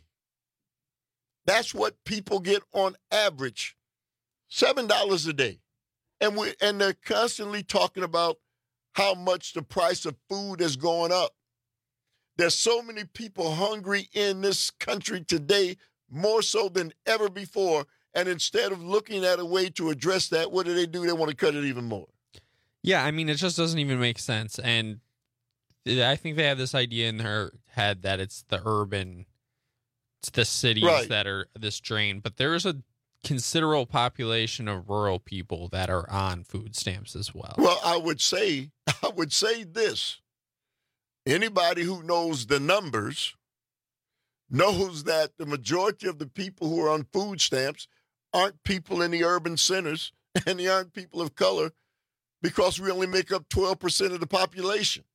That's what people get on average, seven dollars a day. And we and they're constantly talking about how much the price of food is going up. There's so many people hungry in this country today, more so than ever before. And instead of looking at a way to address that, what do they do? They want to cut it even more. Yeah, I mean, it just doesn't even make sense. And I think they have this idea in their head that it's the urban, it's the cities Right. that are this drain. But there's a considerable population of rural people that are on food stamps as well. Well, I would say, I would say this. Anybody who knows the numbers knows that the majority of the people who are on food stamps aren't people in the urban centers, and they aren't people of color, because we only make up twelve percent of the population.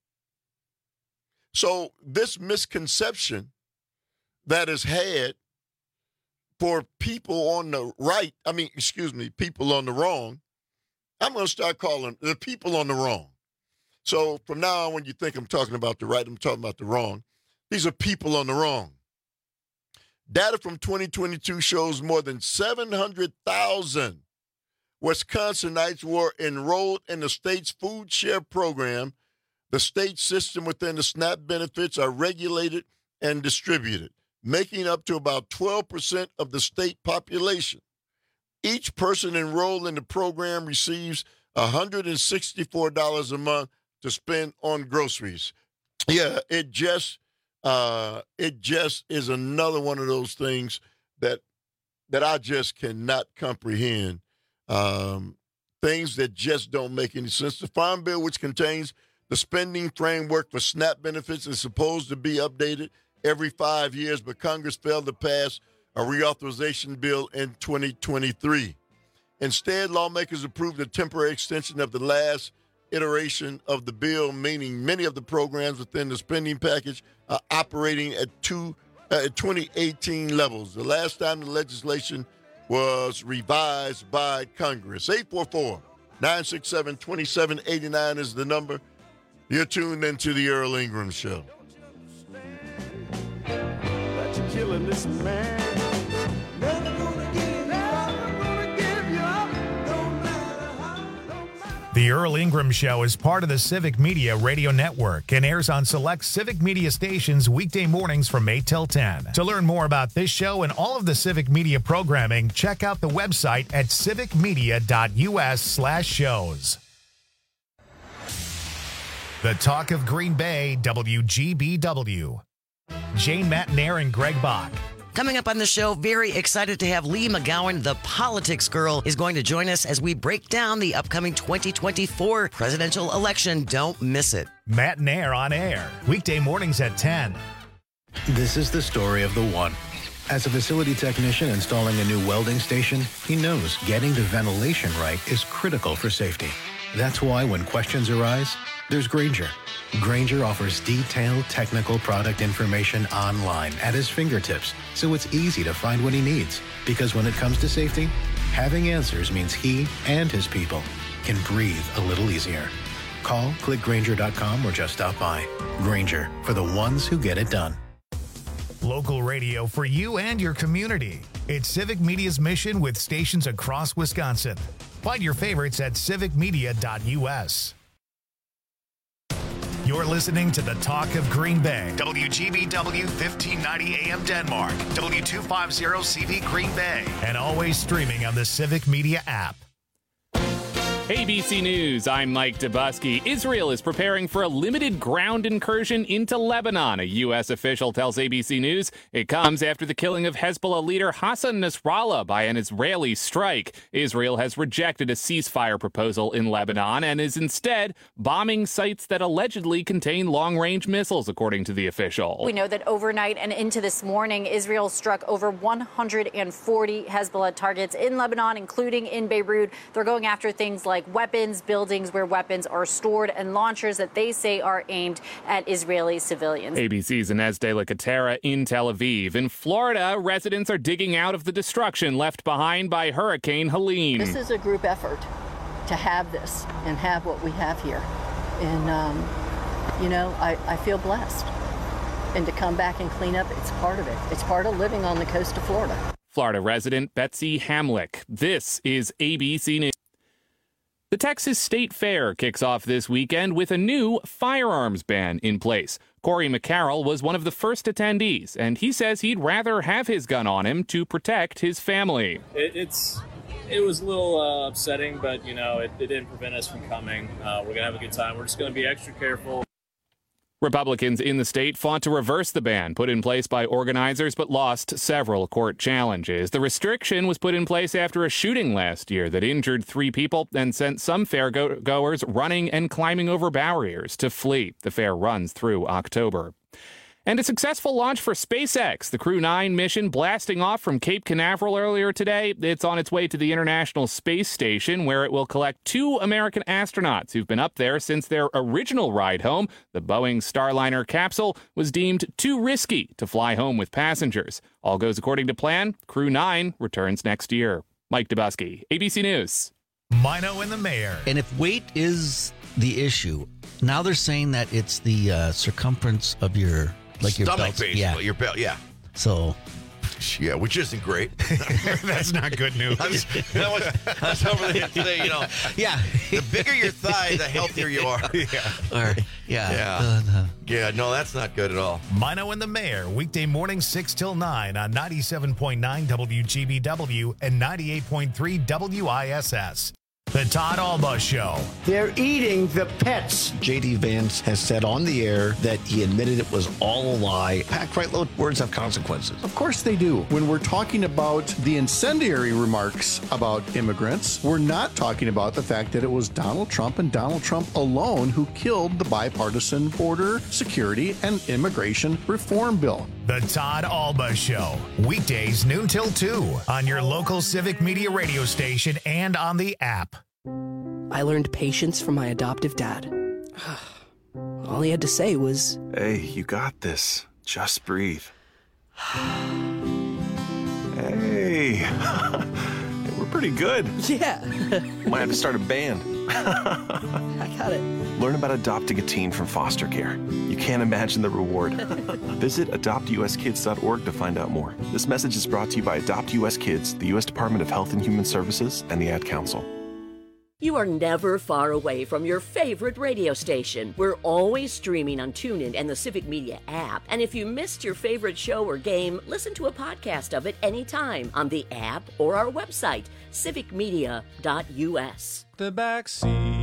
So this misconception that is had for people on the right, I mean, excuse me, people on the wrong, I'm going to start calling the people on the wrong. So from now on, when you think I'm talking about the right, I'm talking about the wrong. These are people on the wrong. Data from twenty twenty-two shows more than seven hundred thousand Wisconsinites were enrolled in the state's food share program. The state system within the SNAP benefits are regulated and distributed, making up to about twelve percent of the state population. Each person enrolled in the program receives one hundred sixty-four dollars a month to spend on groceries. Yeah, it just uh, it just is another one of those things that that I just cannot comprehend. Um, things that just don't make any sense. The Farm Bill, which contains the spending framework for SNAP benefits, is supposed to be updated every five years, but Congress failed to pass a reauthorization bill in twenty twenty-three. Instead, lawmakers approved a temporary extension of the last iteration of the bill, meaning many of the programs within the spending package are operating at two uh, at twenty eighteen levels. The last time the legislation was revised by Congress. eight four four, nine six seven, two seven eight nine is the number. You're tuned into the Earl Ingram Show. But you're killing this man. The Earl Ingram Show is part of the Civic Media Radio Network and airs on select Civic Media stations weekday mornings from eight till ten. To learn more about this show and all of the Civic Media programming, check out the website at civicmedia.us slash shows. The Talk of Green Bay, W G B W. Jane Matnair and Greg Bach. Coming up on the show, very excited to have Lee McGowan, the politics girl, is going to join us as we break down the upcoming twenty twenty-four presidential election. Don't miss it. Matnair on air, weekday mornings at ten. This is the story of the one. As a facility technician installing a new welding station, he knows getting the ventilation right is critical for safety. That's why when questions arise, there's Grainger. Grainger offers detailed technical product information online at his fingertips, so it's easy to find what he needs. Because when it comes to safety, having answers means he and his people can breathe a little easier. Call, click Grainger dot com, or just stop by. Grainger, for the ones who get it done. Local radio for you and your community. It's Civic Media's mission with stations across Wisconsin. Find your favorites at civic media dot u s. You're listening to the Talk of Green Bay. W G B W fifteen ninety A M Denmark. W two fifty C V Green Bay. And always streaming on the Civic Media app. A B C News, I'm Mike Dubusky. Israel is preparing for a limited ground incursion into Lebanon, a U S official tells A B C News. It comes after the killing of Hezbollah leader Hassan Nasrallah by an Israeli strike. Israel has rejected a ceasefire proposal in Lebanon and is instead bombing sites that allegedly contain long-range missiles, according to the official. We know that overnight and into this morning, Israel struck over one hundred forty Hezbollah targets in Lebanon, including in Beirut. They're going after things like weapons, buildings where weapons are stored, and launchers that they say are aimed at Israeli civilians. A B C's Inez de la Catera in Tel Aviv. In Florida, residents are digging out of the destruction left behind by Hurricane Helene. This is a group effort to have this and have what we have here. And, um, you know, I, I feel blessed. And to come back and clean up, it's part of it. It's part of living on the coast of Florida. Florida resident Betsy Hamlick. This is A B C News. The Texas State Fair kicks off this weekend with a new firearms ban in place. Corey McCarroll was one of the first attendees, and he says he'd rather have his gun on him to protect his family. It, it's it was a little uh, upsetting, but, you know, it, it didn't prevent us from coming. Uh, we're going to have a good time. We're just going to be extra careful. Republicans in the state fought to reverse the ban put in place by organizers but lost several court challenges. The restriction was put in place after a shooting last year that injured three people and sent some fairgoers running and climbing over barriers to flee. The fair runs through October. And a successful launch for SpaceX, the Crew nine mission blasting off from Cape Canaveral earlier today. It's on its way to the International Space Station, where it will collect two American astronauts who've been up there since their original ride home. The Boeing Starliner capsule was deemed too risky to fly home with passengers. All goes according to plan. Crew nine returns next year. Mike Dubusky, A B C News. Mino and the mayor. And if weight is the issue, now they're saying that it's the uh, circumference of your... Like your stomach, belt, basically. Yeah. Your belt, yeah. So, yeah, which isn't great. That's not good news. I was, that was, I was over there today, you know. Yeah. The bigger your thigh, the healthier you are. Yeah. Or, yeah. Yeah. Uh, uh, yeah, no, that's not good at all. Mino and the Mayor, weekday morning six till nine on ninety-seven point nine W G B W and ninety-eight point three W I S S. The Todd Alba Show. They're eating the pets. J D. Vance has said on the air that he admitted it was all a lie. Packed right low, words have consequences. Of course they do. When we're talking about the incendiary remarks about immigrants, we're not talking about the fact that it was Donald Trump and Donald Trump alone who killed the bipartisan border security and immigration reform bill. The Todd Alba Show. Weekdays noon till two on your local Civic Media radio station and on the app. I learned patience from my adoptive dad. All he had to say was, "Hey, you got this. Just breathe." Hey, we're pretty good. Yeah. Might have to start a band. I got it. Learn about adopting a teen from foster care. You can't imagine the reward. Visit adopt u s kids dot org to find out more. This message is brought to you by Adopt U S Kids, the U S Department of Health and Human Services, and the Ad Council. You are never far away from your favorite radio station. We're always streaming on TuneIn and the Civic Media app. And if you missed your favorite show or game, listen to a podcast of it anytime on the app or our website, civic media dot u s. The back seat.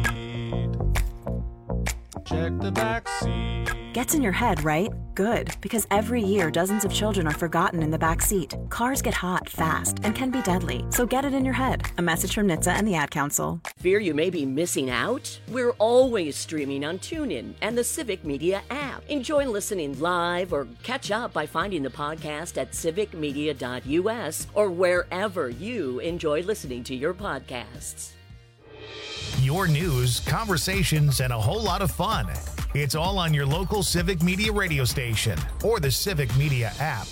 Check the back seat. Gets in your head, right? Good, because every year dozens of children are forgotten in the back seat. Cars get hot fast and can be deadly, so get it in your head. A message from N H T S A and the Ad Council. Fear you may be missing out? We're always streaming on TuneIn and the Civic Media app. Enjoy listening live or catch up by finding the podcast at civic media dot u s or wherever you enjoy listening to your podcasts. Your news, conversations, and a whole lot of fun. It's all on your local Civic Media radio station or the Civic Media app.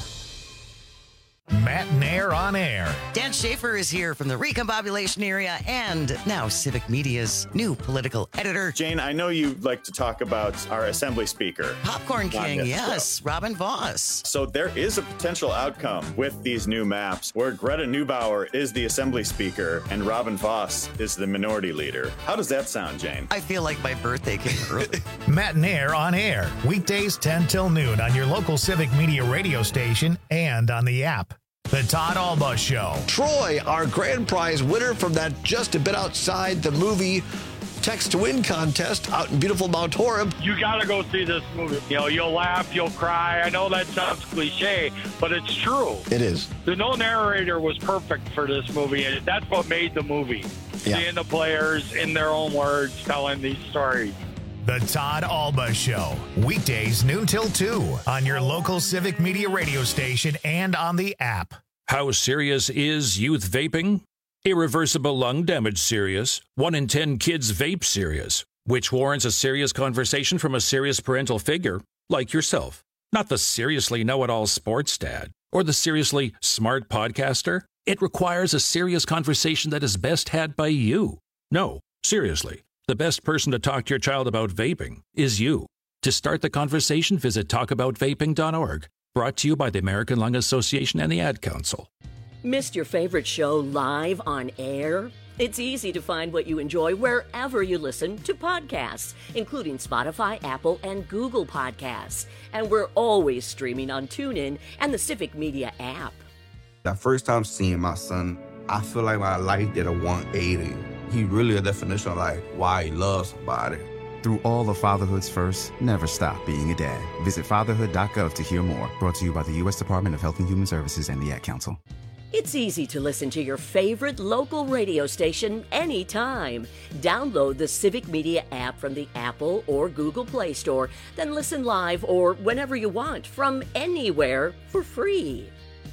Matt Nair on air. Dan Schaefer is here from the Recombobulation area and now Civic Media's new political editor. Jane, I know you like to talk about our Assembly Speaker. Popcorn King, yes, show. Robin Voss. So there is a potential outcome with these new maps where Greta Neubauer is the Assembly Speaker and Robin Voss is the Minority Leader. How does that sound, Jane? I feel like my birthday came early. Matt Nair on air, weekdays ten till noon on your local Civic Media radio station and on the app. The Todd Alba Show. Troy, our grand prize winner from that Just a Bit Outside the Movie Text to Win contest out in beautiful Mount Horeb. You got to go see this movie. You know, you'll laugh, you'll cry. I know that sounds cliche, but it's true. It is. The no narrator was perfect for this movie, and that's what made the movie. Yeah. Seeing the players in their own words telling these stories. The Todd Alba Show, weekdays noon till two on your local Civic Media radio station and on the app. How serious is youth vaping? Irreversible lung damage serious. One in ten kids vape serious, which warrants a serious conversation from a serious parental figure like yourself. Not the seriously know-it-all sports dad or the seriously smart podcaster. It requires a serious conversation that is best had by you. No, seriously. The best person to talk to your child about vaping is you. To start the conversation, visit talk about vaping dot org. Brought to you by the American Lung Association and the Ad Council. Missed your favorite show live on air? It's easy to find what you enjoy wherever you listen to podcasts, including Spotify, Apple, and Google Podcasts. And we're always streaming on TuneIn and the Civic Media app. The first time seeing my son, I feel like my life did a one eighty. He really a definition of like why he loves somebody. Through all of fatherhood's first, never stop being a dad. Visit fatherhood dot gov to hear more. Brought to you by the U S Department of Health and Human Services and the Ad Council. It's easy to listen to your favorite local radio station anytime. Download the Civic Media app from the Apple or Google Play Store, then listen live or whenever you want from anywhere for free.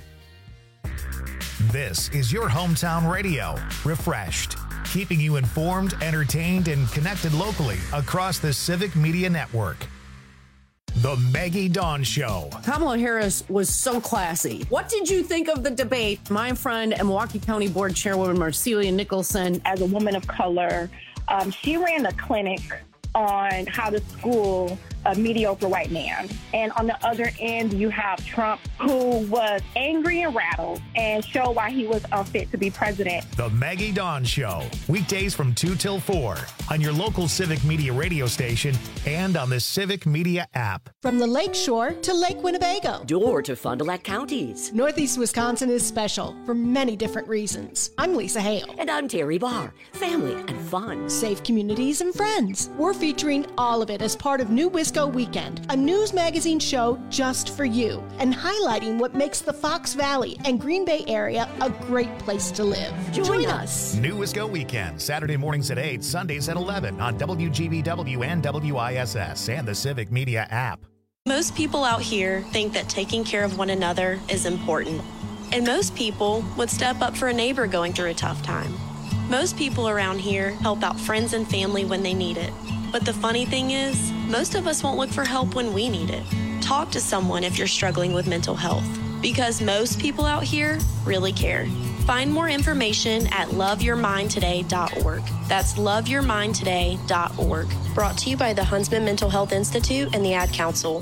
This is your hometown radio, refreshed, keeping you informed, entertained, and connected locally across the Civic Media Network. The Maggie Dawn Show. Kamala Harris was so classy. What did you think of the debate? My friend and Milwaukee County Board Chairwoman Marcelia Nicholson. As a woman of color, um, she ran a clinic on how to school a mediocre white man. And on the other end, you have Trump, who was angry and rattled and showed why he was unfit to be president. The Maggie Dawn Show, weekdays from two till four on your local Civic Media radio station and on the Civic Media app. From the Lake Shore to Lake Winnebago. Door to Fond du Lac counties. Northeast Wisconsin is special for many different reasons. I'm Lisa Hale. And I'm Terry Barr. Family and fun. Safe communities and friends. We're featuring all of it as part of New Wisco Weekend, a news magazine show just for you, and highlighting what makes the Fox Valley and Green Bay area a great place to live. Join, Join us. New Wisco Weekend, Saturday mornings at eight, Sundays at eleven on W G B W and W I S S and the Civic Media app. Most people out here think that taking care of one another is important, and most people would step up for a neighbor going through a tough time. Most people around here help out friends and family when they need it. But the funny thing is, most of us won't look for help when we need it. Talk to someone if you're struggling with mental health, because most people out here really care. Find more information at love your mind today dot org. That's love your mind today dot org. Brought to you by the Huntsman Mental Health Institute and the Ad Council.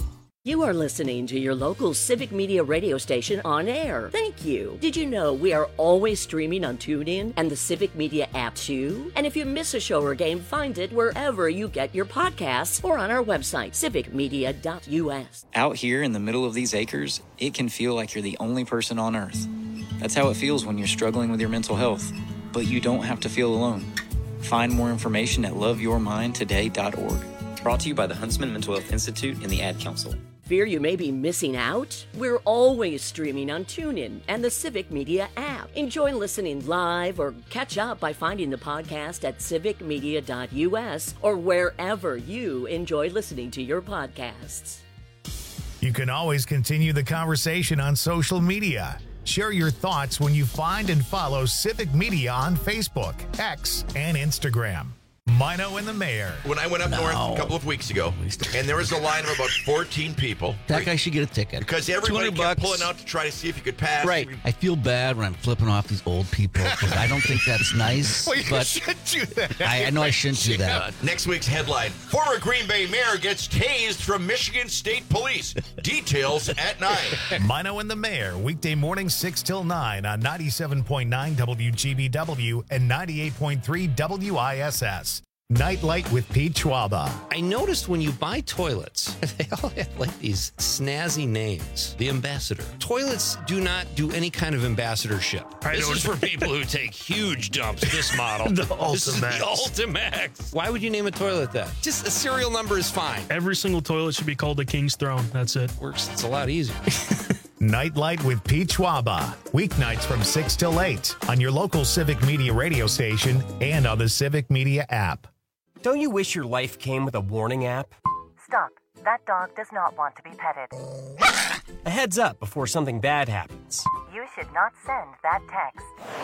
You are listening to your local Civic Media radio station on air. Thank you. Did you know we are always streaming on TuneIn and the Civic Media app too? And if you miss a show or game, find it wherever you get your podcasts or on our website, civic media dot u s. Out here in the middle of these acres, it can feel like you're the only person on earth. That's how it feels when you're struggling with your mental health. But you don't have to feel alone. Find more information at love your mind today dot org. Brought to you by the Huntsman Mental Health Institute and the Ad Council. Fear you may be missing out? We're always streaming on TuneIn and the Civic Media app. Enjoy listening live or catch up by finding the podcast at civic media dot u s or wherever you enjoy listening to your podcasts. You can always continue the conversation on social media. Share your thoughts when you find and follow Civic Media on Facebook, X, and Instagram. Mino and the Mayor. When I went up No. north a couple of weeks ago, and there was a line of about fourteen people. That guy should get a ticket. Because everybody two hundred kept bucks. pulling out to try to see if you could pass. Right. I feel bad when I'm flipping off these old people because I don't think that's nice. Well, you but should do that. I, I know I shouldn't do that. Next week's headline: Former Green Bay mayor gets tased from Michigan State Police. Details at nine. Mino and the Mayor, weekday mornings six till nine on ninety-seven point nine W G B W and ninety-eight point three W I S S. Nightlight with Pete Schwaba. I noticed when you buy toilets, they all have like these snazzy names. The Ambassador. Toilets do not do any kind of ambassadorship. I this don't- is for people who take huge dumps. This model. The This is the Ultimax. Ultimax. Why would you name a toilet that? Just a serial number is fine. Every single toilet should be called the King's Throne. That's it. Works. It's a lot easier. Nightlight with Pete Schwaba. Weeknights from six till eight on your local Civic Media radio station and on the Civic Media app. Don't you wish your life came with a warning app? Stop. That dog does not want to be petted. A heads up before something bad happens. You should not send that text.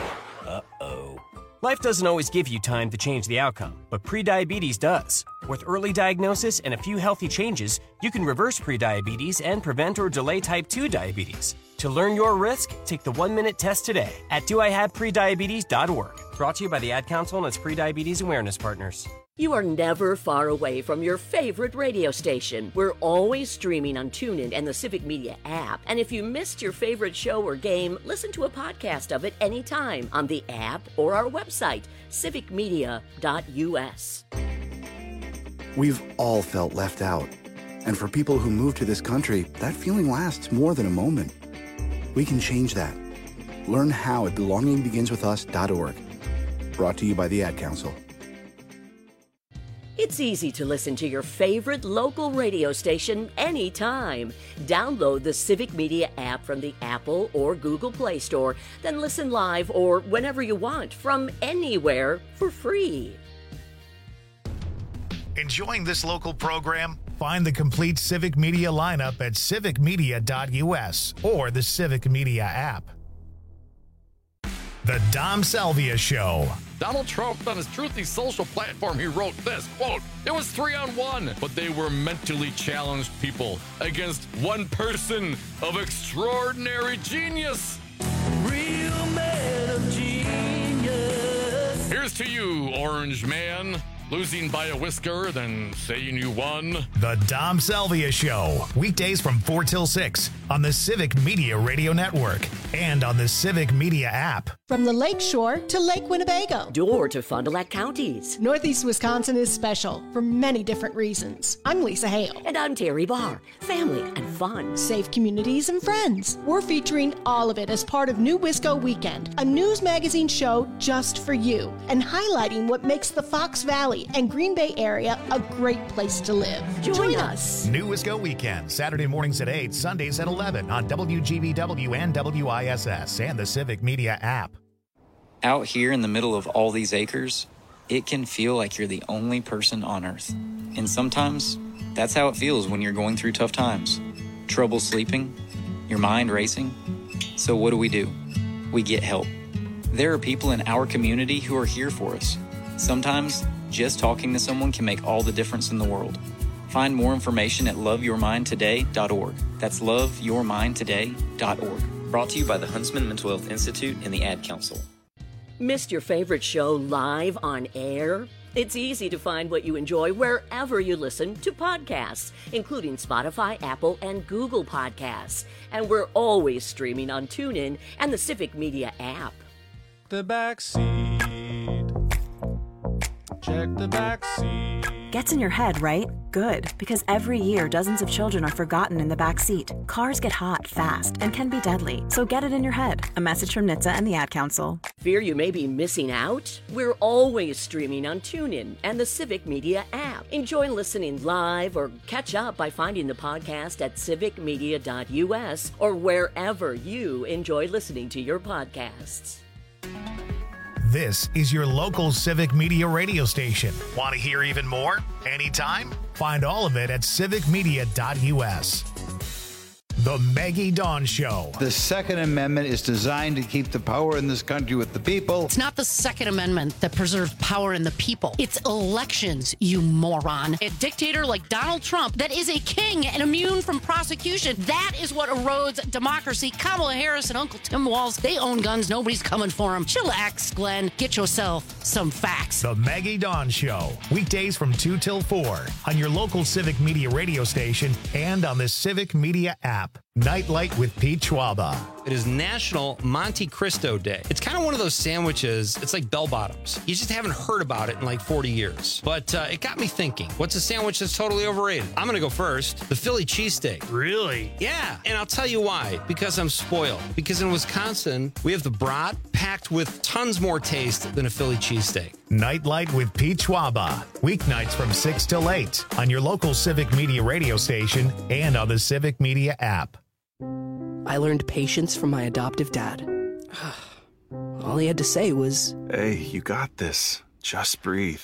Uh-oh. Life doesn't always give you time to change the outcome, but prediabetes does. With early diagnosis and a few healthy changes, you can reverse prediabetes and prevent or delay type two diabetes. To learn your risk, take the one-minute test today at do I have prediabetes dot org. Brought to you by the Ad Council and its prediabetes awareness partners. You are never far away from your favorite radio station. We're always streaming on TuneIn and the Civic Media app. And if you missed your favorite show or game, listen to a podcast of it anytime on the app or our website, civic media dot u s. We've all felt left out. And for people who move to this country, that feeling lasts more than a moment. We can change that. Learn how at belonging begins with us dot org. Brought to you by the Ad Council. It's easy to listen to your favorite local radio station anytime. Download the Civic Media app from the Apple or Google Play Store, then listen live or whenever you want from anywhere for free. Enjoying this local program? Find the complete Civic Media lineup at civic media dot u s or the Civic Media app. The Dom Salvia Show. Donald Trump, on his Truthy social platform, he wrote this, quote, "It was three on one, but they were mentally challenged people against one person of extraordinary genius." Real man of genius. Here's to you, Orange Man. Losing by a whisker, then saying you won. The Dom Salvia Show. Weekdays from four till six on the Civic Media Radio Network and on the Civic Media app. From the Lake Shore to Lake Winnebago. Door to Fond du Lac counties. Northeast Wisconsin is special for many different reasons. I'm Lisa Hale. And I'm Terry Barr. Family and fun. Safe communities and friends. We're featuring all of it as part of New Wisco Weekend, a news magazine show just for you, and highlighting what makes the Fox Valley and Green Bay area a great place to live. Join, Join us. New Wisco Weekend, Saturday mornings at eight, Sundays at eleven on W G B W and W I S S and the Civic Media app. Out here in the middle of all these acres, it can feel like you're the only person on Earth. And sometimes, that's how it feels when you're going through tough times. Trouble sleeping, your mind racing. So what do we do? We get help. There are people in our community who are here for us. Sometimes, just talking to someone can make all the difference in the world. Find more information at love your mind today dot org. That's love your mind today dot org. Brought to you by the Huntsman Mental Health Institute and the Ad Council. Missed your favorite show live on air? It's easy to find what you enjoy wherever you listen to podcasts, including Spotify, Apple, and Google Podcasts. And we're always streaming on TuneIn and the Civic Media app. The back seat. Check the back seat. Gets in your head, right? Good, because every year dozens of children are forgotten in the back seat. Cars get hot fast and can be deadly, so get it in your head. A message from N H T S A and the Ad Council. Fear you may be missing out? We're always streaming on TuneIn and the Civic Media app. Enjoy listening live or catch up by finding the podcast at civic media dot u s or wherever you enjoy listening to your podcasts. This is your local Civic Media radio station. Want to hear even more? Anytime? Find all of it at civic media dot u s. The Maggie Dawn Show. The Second Amendment is designed to keep the power in this country with the people. It's not the Second Amendment that preserves power in the people. It's elections, you moron. A dictator like Donald Trump that is a king and immune from prosecution. That is what erodes democracy. Kamala Harris and Uncle Tim Walz, they own guns. Nobody's coming for them. Chillax, Glenn. Get yourself some facts. The Maggie Dawn Show. Weekdays from two till four on your local Civic Media radio station and on the Civic Media app. Nightlight with Pete Schwaba. It is National Monte Cristo Day. It's kind of one of those sandwiches, it's like bell bottoms. You just haven't heard about it in like forty years. But uh, it got me thinking, what's a sandwich that's totally overrated? I'm going to go first. The Philly cheesesteak. Really? Yeah. And I'll tell you why. Because I'm spoiled. Because in Wisconsin, we have the brat packed with tons more taste than a Philly cheesesteak. Nightlight with Pete Schwaba. Weeknights from six till eight on your local Civic Media radio station and on the Civic Media app. I learned patience from my adoptive dad. All he had to say was, "Hey, you got this. Just breathe."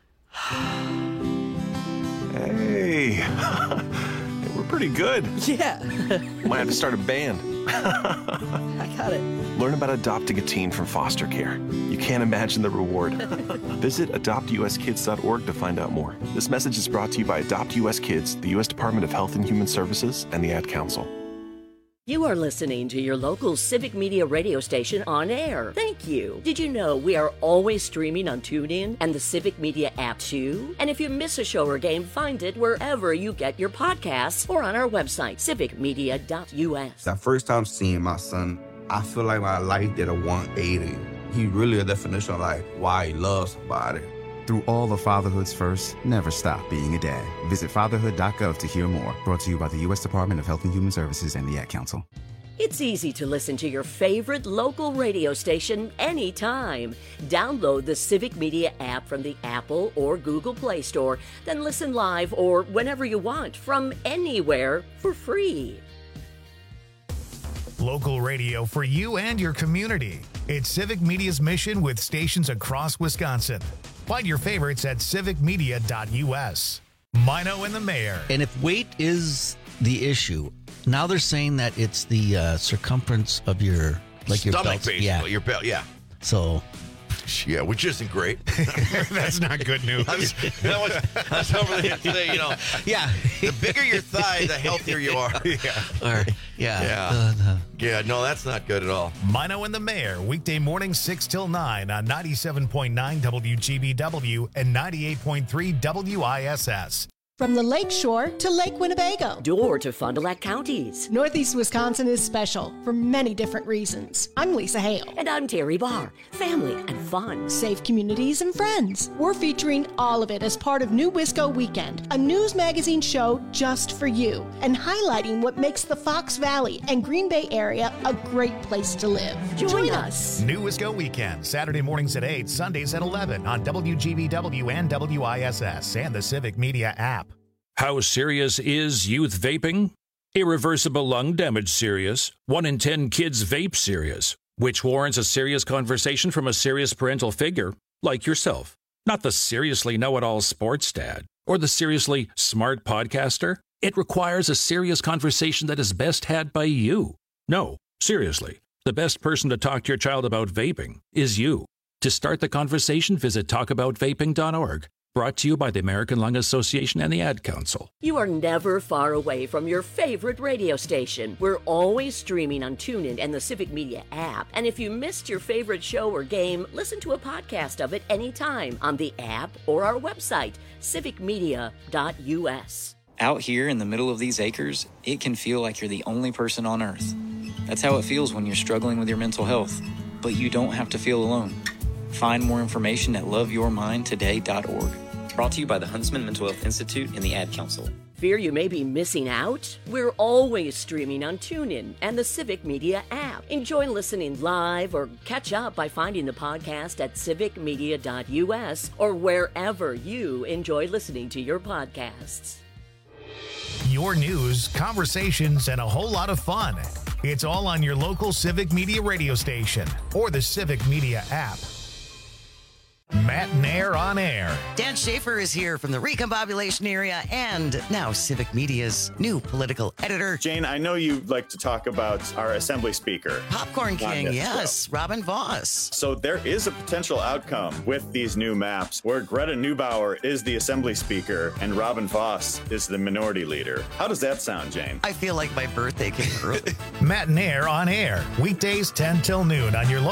Hey, we're pretty good. Yeah. Might have to start a band. I got it. Learn about adopting a teen from foster care. You can't imagine the reward. Visit adopt u s kids dot org to find out more. This message is brought to you by Adopt U S Kids, the U S Department of Health and Human Services, and the Ad Council. You are listening to your local Civic Media radio station on air. Thank you. Did you know we are always streaming on TuneIn and the Civic Media app too? And if you miss a show or game, find it wherever you get your podcasts or on our website, civic media dot u s. That first time seeing my son, I feel like my life did a one eighty. He really a definition of like why he loves somebody. Through all of fatherhood's first, never stop being a dad. Visit fatherhood dot gov to hear more. Brought to you by the U S Department of Health and Human Services and the Ad Council. It's easy to listen to your favorite local radio station anytime. Download the Civic Media app from the Apple or Google Play Store, then listen live or whenever you want from anywhere for free. Local radio for you and your community. It's Civic Media's mission with stations across Wisconsin. Find your favorites at civic media dot u s. Mino and the Mayor. And if weight is the issue, now they're saying that it's the uh, circumference of your like stomach, your belt. basically. Yeah. Your belt, yeah. So, yeah, which isn't great. That's not good news. I was, that was, that's over there to say, you know, yeah. The bigger your thigh, the healthier you are. Yeah. Or, yeah. Yeah. The, the. Yeah, no, that's not good at all. Mino and the Mayor, weekday mornings six till nine on ninety-seven point nine W G B W and ninety-eight point three W I S S. From the Lake Shore to Lake Winnebago. Door to Fond du Lac counties. Northeast Wisconsin is special for many different reasons. I'm Lisa Hale. And I'm Terry Barr. Family and fun. Safe communities and friends. We're featuring all of it as part of New Wisco Weekend, a news magazine show just for you, and highlighting what makes the Fox Valley and Green Bay area a great place to live. Join, Join us. us. New Wisco Weekend, Saturday mornings at eight, Sundays at eleven on W G B W and W I S S and the Civic Media app. How serious is youth vaping? Irreversible lung damage serious. One in ten kids vape serious, which warrants a serious conversation from a serious parental figure like yourself. Not the seriously know-it-all sports dad or the seriously smart podcaster. It requires a serious conversation that is best had by you. No, seriously, the best person to talk to your child about vaping is you. To start the conversation, visit talk about vaping dot org. Brought to you by the American Lung Association and the Ad Council. You are never far away from your favorite radio station. We're always streaming on TuneIn and the Civic Media app. And if you missed your favorite show or game, listen to a podcast of it anytime on the app or our website, civic media dot u s. Out here in the middle of these acres, it can feel like you're the only person on Earth. That's how it feels when you're struggling with your mental health. But you don't have to feel alone. Find more information at love your mind today dot org. Brought to you by the Huntsman Mental Health Institute and the Ad Council. Fear you may be missing out? We're always streaming on TuneIn and the Civic Media app. Enjoy listening live or catch up by finding the podcast at civic media dot u s or wherever you enjoy listening to your podcasts. Your news, conversations, and a whole lot of fun. It's all on your local Civic Media radio station or the Civic Media app. Matt Nair on air. Dan Schaefer is here from the Recombobulation area and now Civic Media's new political editor. Jane, I know you like to talk about our Assembly Speaker. Popcorn King, yes, Robin Vos. So there is a potential outcome with these new maps where Greta Neubauer is the Assembly Speaker and Robin Vos is the Minority Leader. How does that sound, Jane? I feel like my birthday came early. Matt Nair on air. Weekdays ten till noon on your local